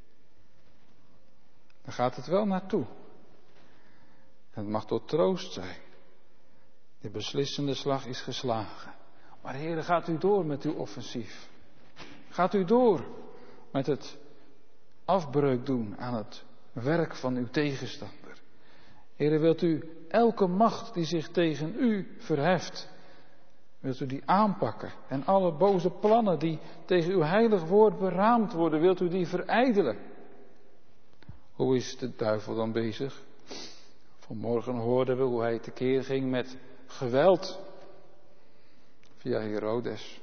Daar gaat het wel naartoe. Het mag tot troost zijn. De beslissende slag is geslagen. Maar Heere, gaat u door met uw offensief. Gaat u door met het afbreuk doen aan het werk van uw tegenstander. Heere, wilt u elke macht die zich tegen u verheft, wilt u die aanpakken. En alle boze plannen die tegen uw heilig woord beraamd worden, wilt u die verijdelen. Hoe is de duivel dan bezig? Vanmorgen hoorden we hoe hij tekeer ging met geweld via Herodes.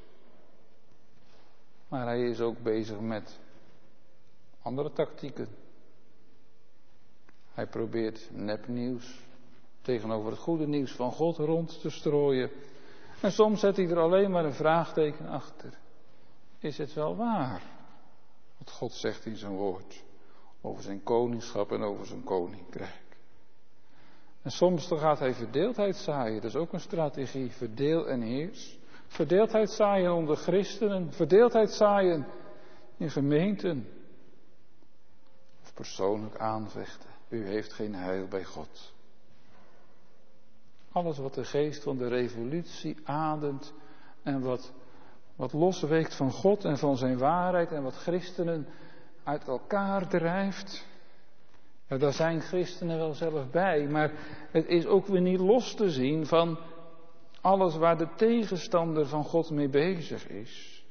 Maar hij is ook bezig met andere tactieken. Hij probeert nepnieuws tegenover het goede nieuws van God rond te strooien. En soms zet hij er alleen maar een vraagteken achter. Is het wel waar wat God zegt in zijn woord over zijn koningschap en over zijn koninkrijk? En soms dan gaat hij verdeeldheid zaaien. Dat is ook een strategie. Verdeel en heers. Verdeeldheid zaaien onder christenen. Verdeeldheid zaaien in gemeenten. Of persoonlijk aanvechten. U heeft geen heil bij God. Alles wat de geest van de revolutie ademt. En wat, wat losweekt van God en van zijn waarheid. En wat christenen uit elkaar drijft. Ja, daar zijn christenen wel zelf bij, maar het is ook weer niet los te zien van alles waar de tegenstander van God mee bezig is.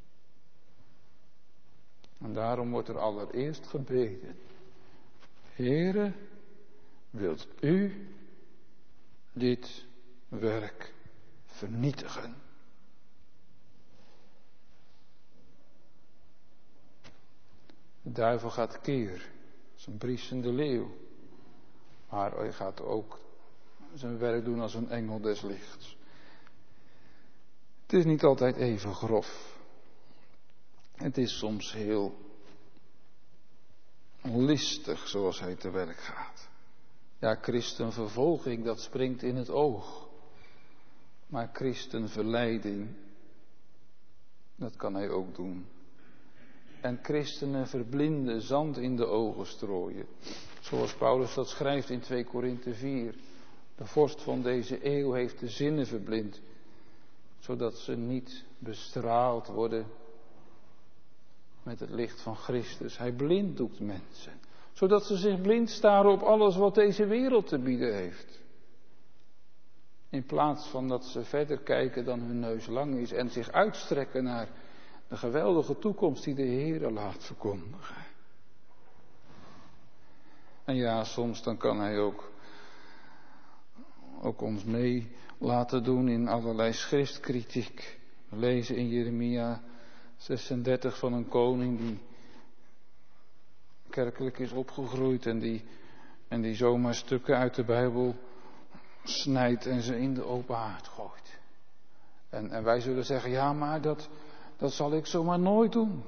En daarom wordt er allereerst gebeden. Heere, wilt u dit werk vernietigen? De duivel gaat keer. Een briesende leeuw. Maar hij gaat ook zijn werk doen als een engel des lichts. Het is niet altijd even grof. Het is soms heel listig zoals hij te werk gaat. Ja, christenvervolging, dat springt in het oog. Maar christenverleiding, dat kan hij ook doen. En christenen verblinden, zand in de ogen strooien. Zoals Paulus dat schrijft in twee Korinthe vier. De vorst van deze eeuw heeft de zinnen verblind. Zodat ze niet bestraald worden met het licht van Christus. Hij blinddoekt mensen. Zodat ze zich blind staren op alles wat deze wereld te bieden heeft. In plaats van dat ze verder kijken dan hun neus lang is. En zich uitstrekken naar de geweldige toekomst die de Heere laat verkondigen. En ja, soms dan kan hij ook, ook ons mee laten doen in allerlei schriftkritiek. We lezen in Jeremia zesendertig van een koning die kerkelijk is opgegroeid en die, en die zomaar stukken uit de Bijbel snijdt en ze in de open haard gooit. En, en wij zullen zeggen, ja maar dat... Dat zal ik zomaar nooit doen.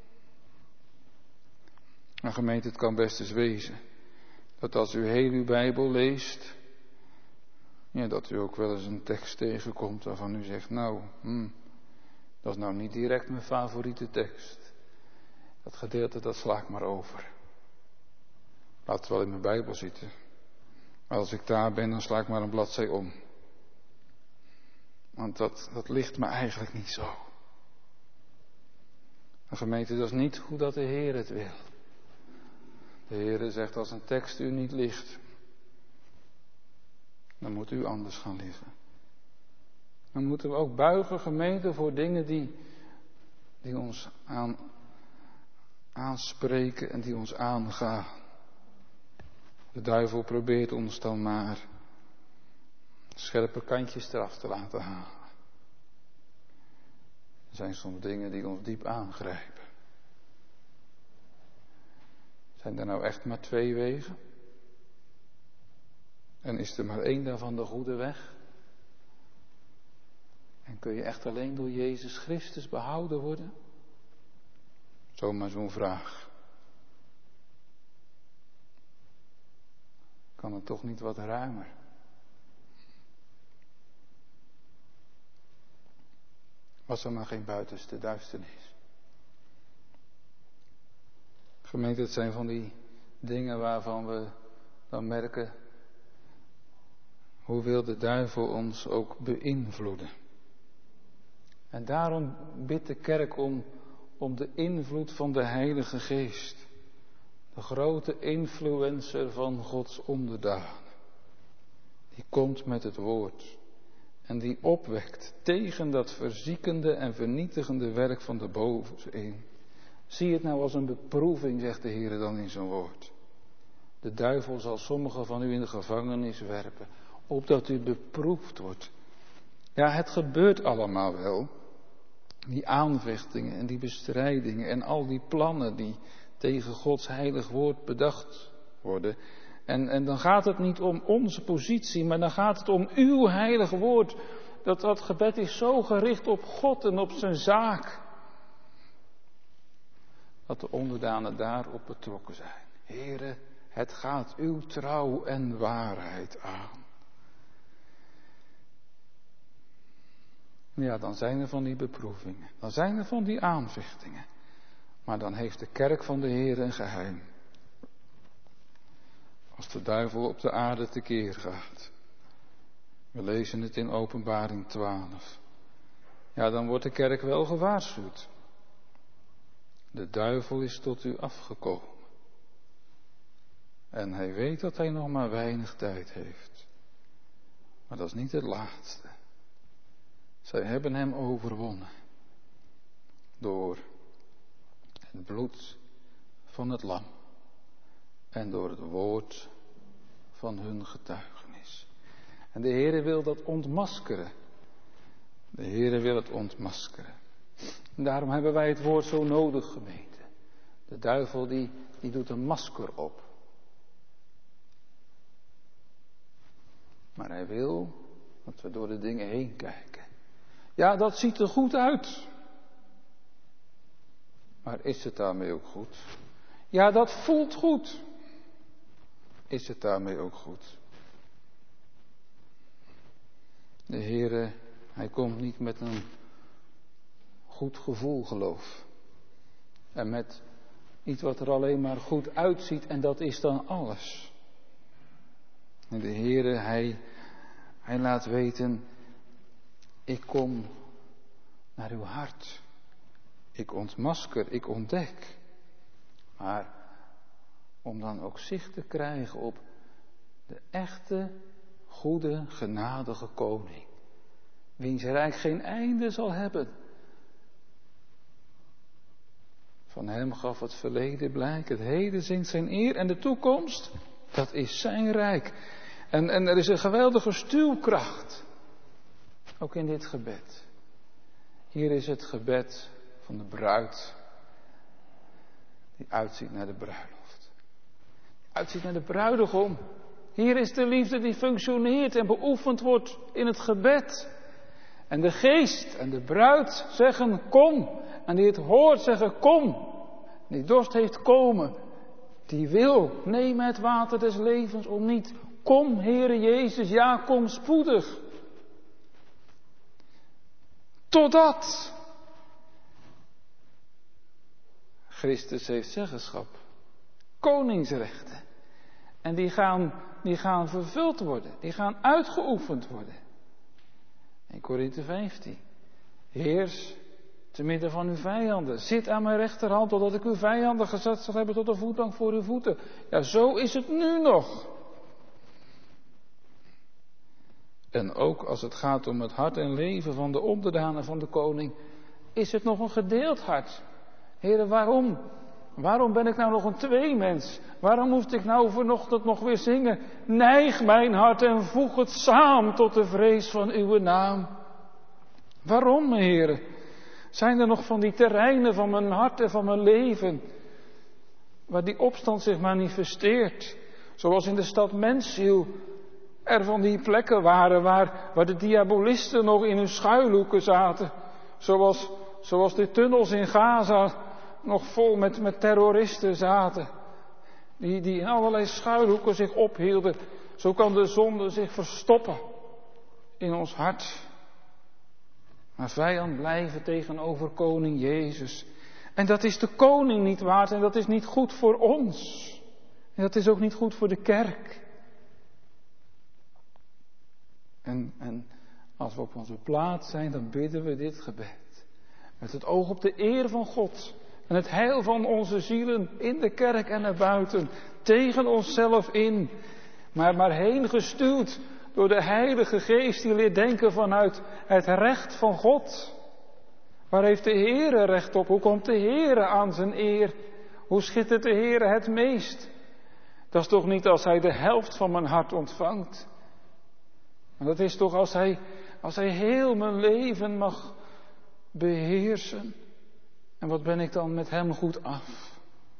Maar gemeente, het kan best eens wezen. Dat als u heel uw Bijbel leest. Ja, dat u ook wel eens een tekst tegenkomt waarvan u zegt. Nou, hmm, dat is nou niet direct mijn favoriete tekst. Dat gedeelte, dat sla ik maar over. Laat het wel in mijn Bijbel zitten. Maar als ik daar ben, dan sla ik maar een bladzij om. Want dat, dat ligt me eigenlijk niet zo. En gemeente, dat is niet hoe dat de Heer het wil. De Heer zegt, als een tekst u niet ligt, dan moet u anders gaan liggen. Dan moeten we ook buigen, gemeente, voor dingen die, die ons aan, aanspreken en die ons aangaan. De duivel probeert ons dan maar scherpe kantjes eraf te laten halen. Er zijn soms dingen die ons diep aangrijpen. Zijn er nou echt maar twee wegen? En is er maar één daarvan de goede weg? En kun je echt alleen door Jezus Christus behouden worden? Zomaar zo'n vraag. Kan het toch niet wat ruimer? Was er maar geen buitenste duisternis. Gemeente, het zijn van die dingen waarvan we dan merken hoe wil de duivel ons ook beïnvloeden. En daarom bidt de kerk om, om de invloed van de Heilige Geest. De grote influencer van Gods onderdanen. Die komt met het woord. En die opwekt tegen dat verziekende en vernietigende werk van de boze in. Zie het nou als een beproeving, zegt de Heer dan in zijn woord. De duivel zal sommigen van u in de gevangenis werpen, opdat u beproefd wordt. Ja, het gebeurt allemaal wel. Die aanvechtingen en die bestrijdingen en al die plannen die tegen Gods heilig woord bedacht worden. En, en dan gaat het niet om onze positie, maar dan gaat het om uw heilig woord. Dat, dat gebed is zo gericht op God en op zijn zaak. Dat de onderdanen daarop betrokken zijn. Heere, het gaat uw trouw en waarheid aan. Ja, dan zijn er van die beproevingen. Dan zijn er van die aanvechtingen. Maar dan heeft de kerk van de Heer een geheim. Als de duivel op de aarde tekeer gaat. We lezen het in Openbaring twaalf. Ja, dan wordt de kerk wel gewaarschuwd. De duivel is tot u afgekomen. En hij weet dat hij nog maar weinig tijd heeft. Maar dat is niet het laatste. Zij hebben hem overwonnen. Door het bloed van het lam. En door het woord van hun getuigenis. En de Heere wil dat ontmaskeren. De Heere wil het ontmaskeren. En daarom hebben wij het woord zo nodig, gemeente. De duivel die, die doet een masker op. Maar hij wil dat we door de dingen heen kijken. Ja, dat ziet er goed uit. Maar is het daarmee ook goed? Ja, dat voelt goed. Is het daarmee ook goed? De Heere, hij komt niet met een goed gevoel, geloof. En met iets wat er alleen maar goed uitziet en dat is dan alles. En de Heere, hij, hij laat weten, ik kom naar uw hart. Ik ontmasker, ik ontdek. Maar om dan ook zicht te krijgen op de echte, goede, genadige koning. Wiens rijk geen einde zal hebben. Van hem gaf het verleden blijk, het heden zingt zijn eer en de toekomst, dat is zijn rijk. En, en er is een geweldige stuwkracht, ook in dit gebed. Hier is het gebed van de bruid, die uitziet naar de bruiloft. Die uitziet naar de bruidegom. Hier is de liefde die functioneert en beoefend wordt in het gebed. En de geest en de bruid zeggen kom. En die het hoort zeggen kom. Die dorst heeft komen. Die wil, neem het water des levens om niet. Kom, Heere Jezus, ja, kom spoedig. Totdat Christus heeft zeggenschap. Koningsrechten. En die gaan, die gaan vervuld worden. Die gaan uitgeoefend worden. In Korinthe vijftien. Heers te midden van uw vijanden. Zit aan mijn rechterhand totdat ik uw vijanden gezet zal hebben tot een voetbank voor uw voeten. Ja, zo is het nu nog. En ook als het gaat om het hart en leven van de onderdanen van de koning, is het nog een gedeeld hart. Heren, waarom? Waarom ben ik nou nog een tweemens? Waarom moest ik nou vanochtend nog weer zingen? Neig mijn hart en voeg het samen tot de vrees van uw naam. Waarom, heren? Zijn er nog van die terreinen van mijn hart en van mijn leven, waar die opstand zich manifesteert? Zoals in de stad Mensziel er van die plekken waren waar, waar de diabolisten nog in hun schuilhoeken zaten. Zoals, zoals de tunnels in Gaza nog vol met, met terroristen zaten. Die, die in allerlei schuilhoeken zich ophielden. Zo kan de zonde zich verstoppen in ons hart. Maar vijand blijven tegenover koning Jezus. En dat is de koning niet waard en dat is niet goed voor ons. En dat is ook niet goed voor de kerk. En, en als we op onze plaats zijn, dan bidden we dit gebed. Met het oog op de eer van God. En het heil van onze zielen in de kerk en naar buiten. Tegen onszelf in. Maar maar heen gestuwd door de Heilige Geest die leert denken vanuit het recht van God. Waar heeft de Heere recht op? Hoe komt de Heere aan zijn eer? Hoe schittert de Heere het meest? Dat is toch niet als Hij de helft van mijn hart ontvangt. Maar dat is toch als Hij, als Hij heel mijn leven mag beheersen. En wat ben ik dan met Hem goed af?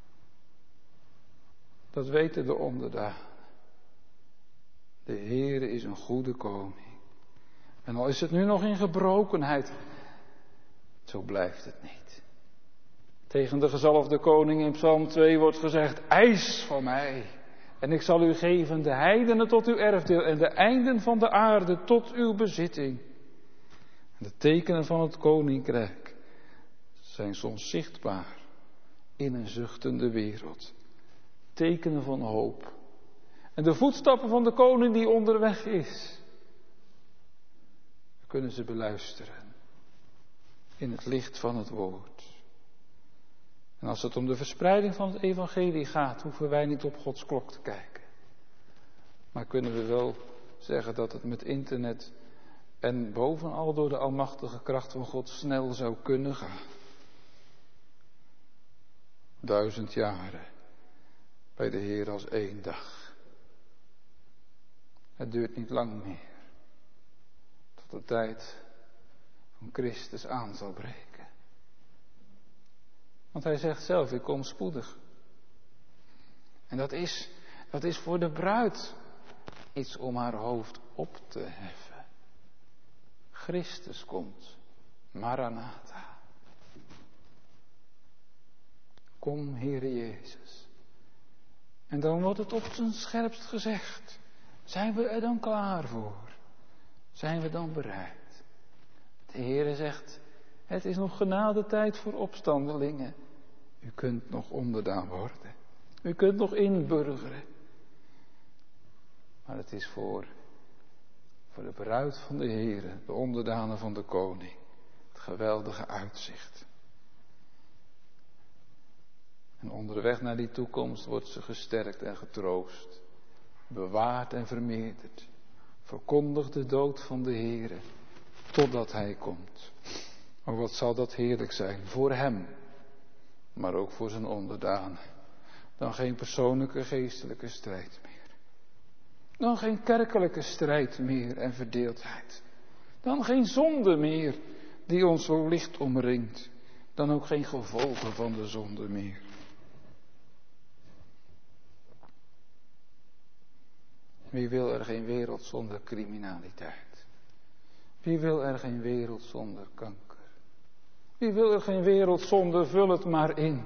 Dat weten de onderdanen. De Heere is een goede koning. En al is het nu nog in gebrokenheid, zo blijft het niet. Tegen de gezalfde koning in Psalm twee wordt gezegd, eis van mij. En ik zal u geven de heidenen tot uw erfdeel en de einden van de aarde tot uw bezitting. En de tekenen van het koninkrijk zijn soms zichtbaar in een zuchtende wereld. Tekenen van hoop. En de voetstappen van de koning die onderweg is. We kunnen ze beluisteren. In het licht van het woord. En als het om de verspreiding van het evangelie gaat, hoeven wij niet op Gods klok te kijken. Maar kunnen we wel zeggen dat het met internet en bovenal door de almachtige kracht van God snel zou kunnen gaan. Duizend jaren bij de Heer als één dag. Het duurt niet lang meer tot de tijd van Christus aan zal breken. Want Hij zegt zelf, ik kom spoedig. En dat is, dat is voor de bruid iets om haar hoofd op te heffen. Christus komt, Maranatha. Kom, Heere Jezus. En dan wordt het op zijn scherpst gezegd. Zijn we er dan klaar voor? Zijn we dan bereid? De Heere zegt, het is nog genadetijd voor opstandelingen. U kunt nog onderdaan worden. U kunt nog inburgeren. Maar het is voor, voor de bruid van de Heere, de onderdanen van de koning, het geweldige uitzicht. En onderweg naar die toekomst wordt ze gesterkt en getroost, bewaard en vermeerderd. Verkondigt de dood van de Heere, totdat Hij komt. Oh, wat zal dat heerlijk zijn voor Hem, maar ook voor zijn onderdanen. Dan geen persoonlijke geestelijke strijd meer. Dan geen kerkelijke strijd meer en verdeeldheid. Dan geen zonde meer die ons zo licht omringt. Dan ook geen gevolgen van de zonde meer. Wie wil er geen wereld zonder criminaliteit? Wie wil er geen wereld zonder kanker? Wie wil er geen wereld zonder, vul het maar in.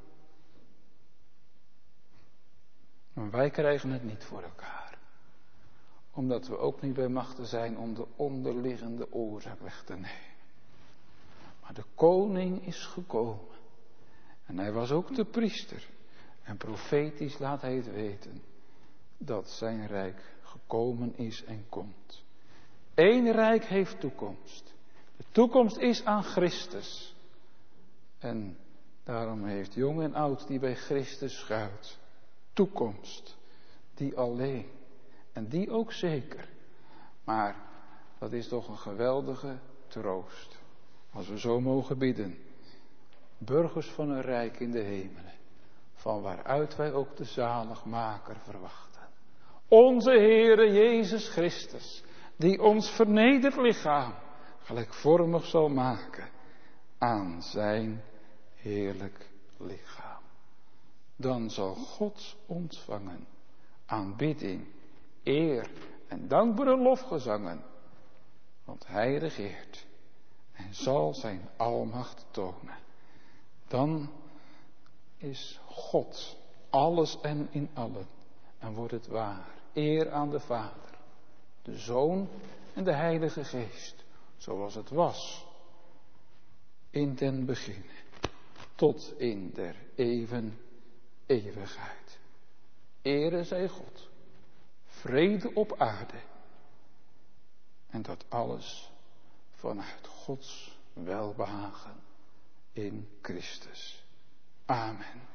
Maar wij krijgen het niet voor elkaar. Omdat we ook niet bij machten zijn om de onderliggende oorzaak weg te nemen. Maar de koning is gekomen. En hij was ook de priester. En profetisch laat hij het weten. Dat zijn rijk gekomen is en komt. Eén rijk heeft toekomst. De toekomst is aan Christus. En daarom heeft jong en oud die bij Christus schuilt. Toekomst. Die alleen. En die ook zeker. Maar dat is toch een geweldige troost. Als we zo mogen bidden. Burgers van een rijk in de hemelen. Van waaruit wij ook de zaligmaker verwachten. Onze Heere Jezus Christus. Die ons vernederd lichaam gelijkvormig zal maken aan zijn heerlijk lichaam. Dan zal God ontvangen aanbidding, eer en dankbare lofgezangen. Want hij regeert en zal zijn almacht tonen. Dan is God alles en in allen en wordt het waar. Eer aan de Vader, de Zoon en de Heilige Geest. Zoals het was in den beginnen, tot in der eeuwen eeuwigheid. Ere zij God, vrede op aarde en dat alles vanuit Gods welbehagen in Christus. Amen.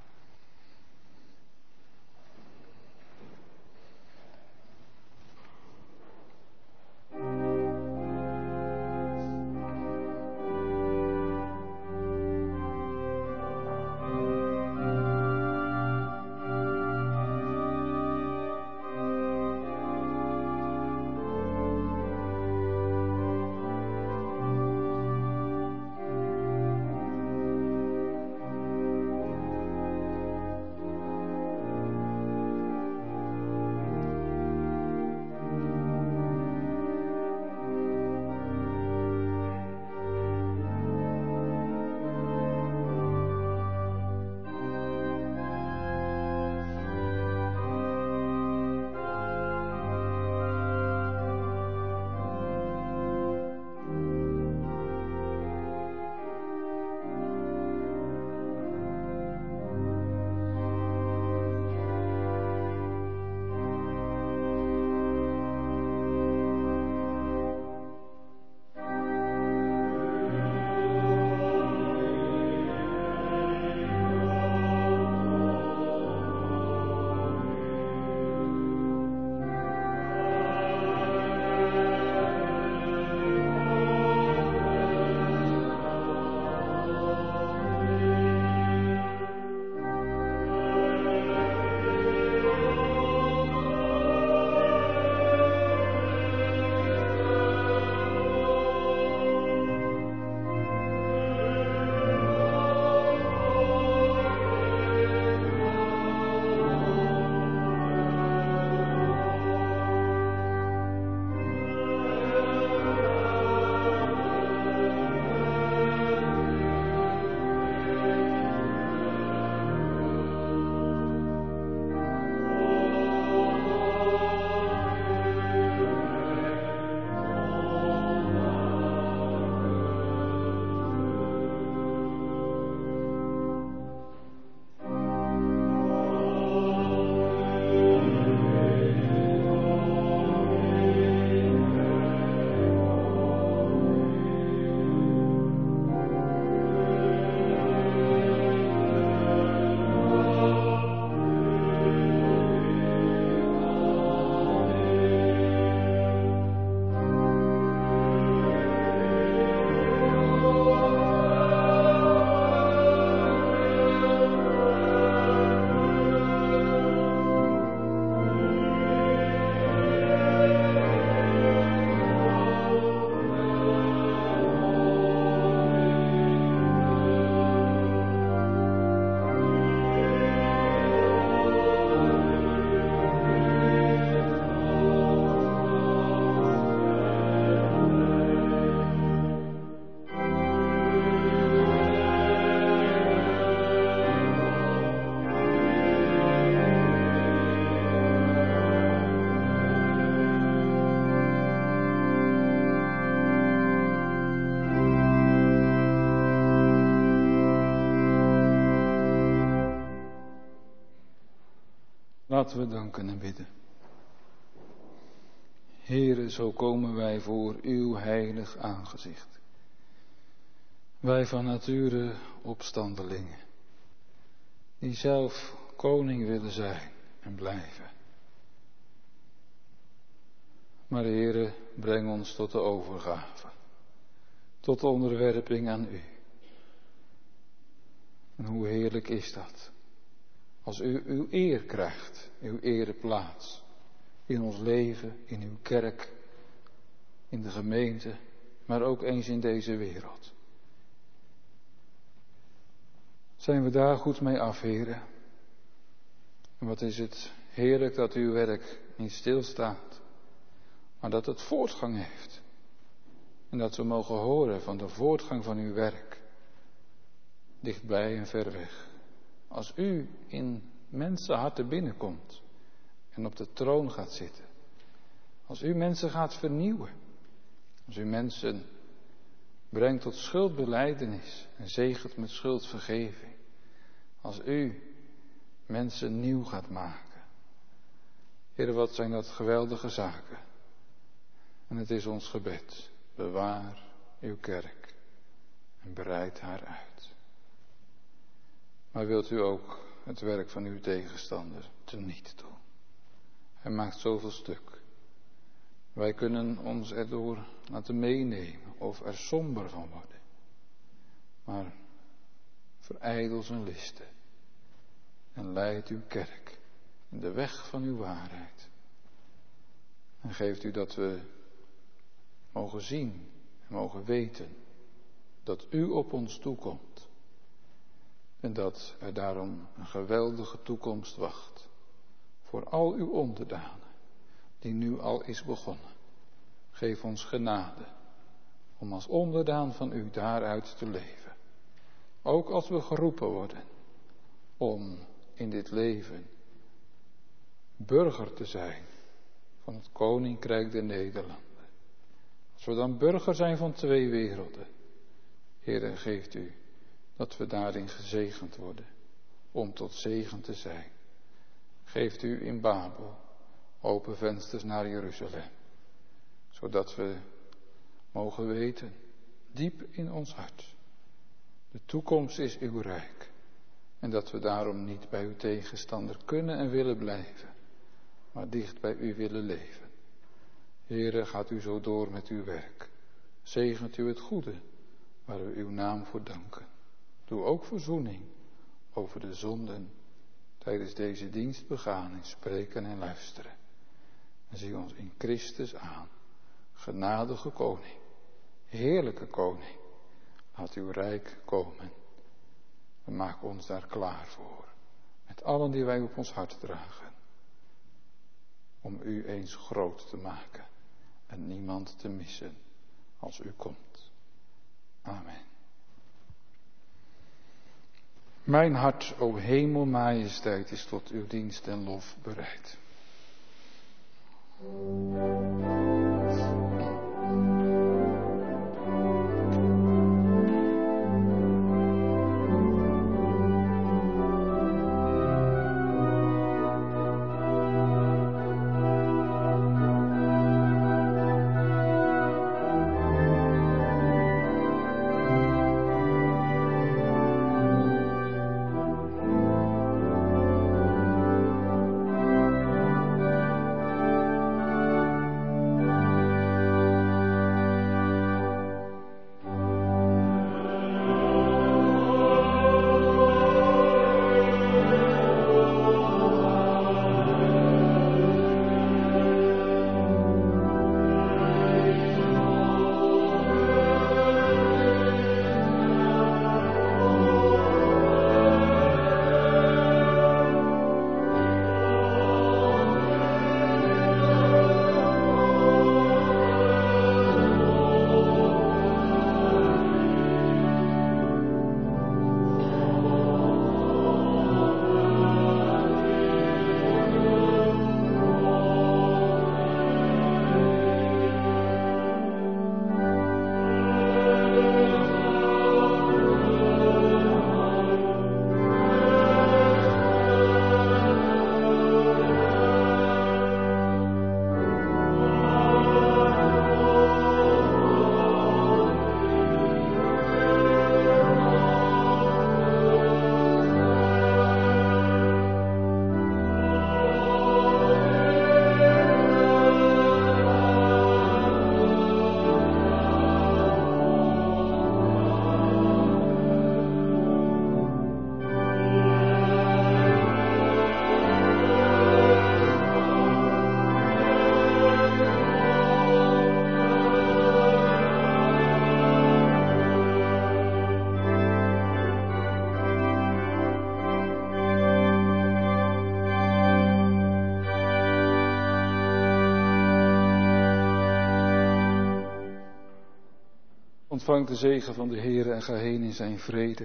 Laten we danken en bidden. Heere, zo komen wij voor uw heilig aangezicht. Wij van nature opstandelingen, die zelf koning willen zijn en blijven. Maar Heere, breng ons tot de overgave, tot de onderwerping aan u. En hoe heerlijk is dat, als u uw eer krijgt, uw ereplaats, in ons leven, in uw kerk, in de gemeente, maar ook eens in deze wereld. Zijn we daar goed mee af, Heere? En wat is het heerlijk dat uw werk niet stilstaat, maar dat het voortgang heeft. En dat we mogen horen van de voortgang van uw werk, dichtbij en ver weg. Als u in mensenharten binnenkomt en op de troon gaat zitten. Als u mensen gaat vernieuwen. Als u mensen Breng tot schuldbelijdenis en zegent met schuldvergeving. Als u mensen nieuw gaat maken. Heer, wat zijn dat geweldige zaken. En het is ons gebed. Bewaar uw kerk en bereid haar uit. Maar wilt u ook het werk van uw tegenstander teniet doen? Hij maakt zoveel stuk. Wij kunnen ons erdoor laten meenemen of er somber van worden. Maar verijdel zijn listen en leid uw kerk in de weg van uw waarheid. En geeft u dat we mogen zien en mogen weten dat u op ons toekomt. En dat er daarom een geweldige toekomst wacht voor al uw onderdanen, die nu al is begonnen. Geef ons genade om als onderdaan van u daaruit te leven. Ook als we geroepen worden om in dit leven burger te zijn van het Koninkrijk der Nederlanden. Als we dan burger zijn van twee werelden. Heere, geeft u dat we daarin gezegend worden om tot zegen te zijn. Geeft u in Babel open vensters naar Jeruzalem. Zodat we mogen weten, diep in ons hart, de toekomst is uw rijk. En dat we daarom niet bij uw tegenstander kunnen en willen blijven, maar dicht bij u willen leven. Heere, gaat u zo door met uw werk. Zegent u het goede, waar we uw naam voor danken. Doe ook verzoening over de zonden tijdens deze dienst begaan in spreken en luisteren. En zie ons in Christus aan, genadige koning, heerlijke koning. Laat uw rijk komen. We maken ons daar klaar voor, met allen die wij op ons hart dragen. Om u eens groot te maken en niemand te missen als u komt. Amen. Mijn hart, o hemel, majesteit, is tot uw dienst en lof bereid. Ontvang de zegen van de Heere en ga heen in zijn vrede.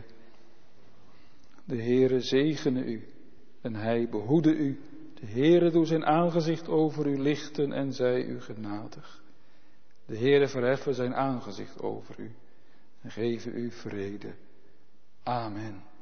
De Heere zegene u en hij behoede u. De Heere doe zijn aangezicht over u lichten en zij u genadig. De Heere verheffen zijn aangezicht over u en geven u vrede. Amen.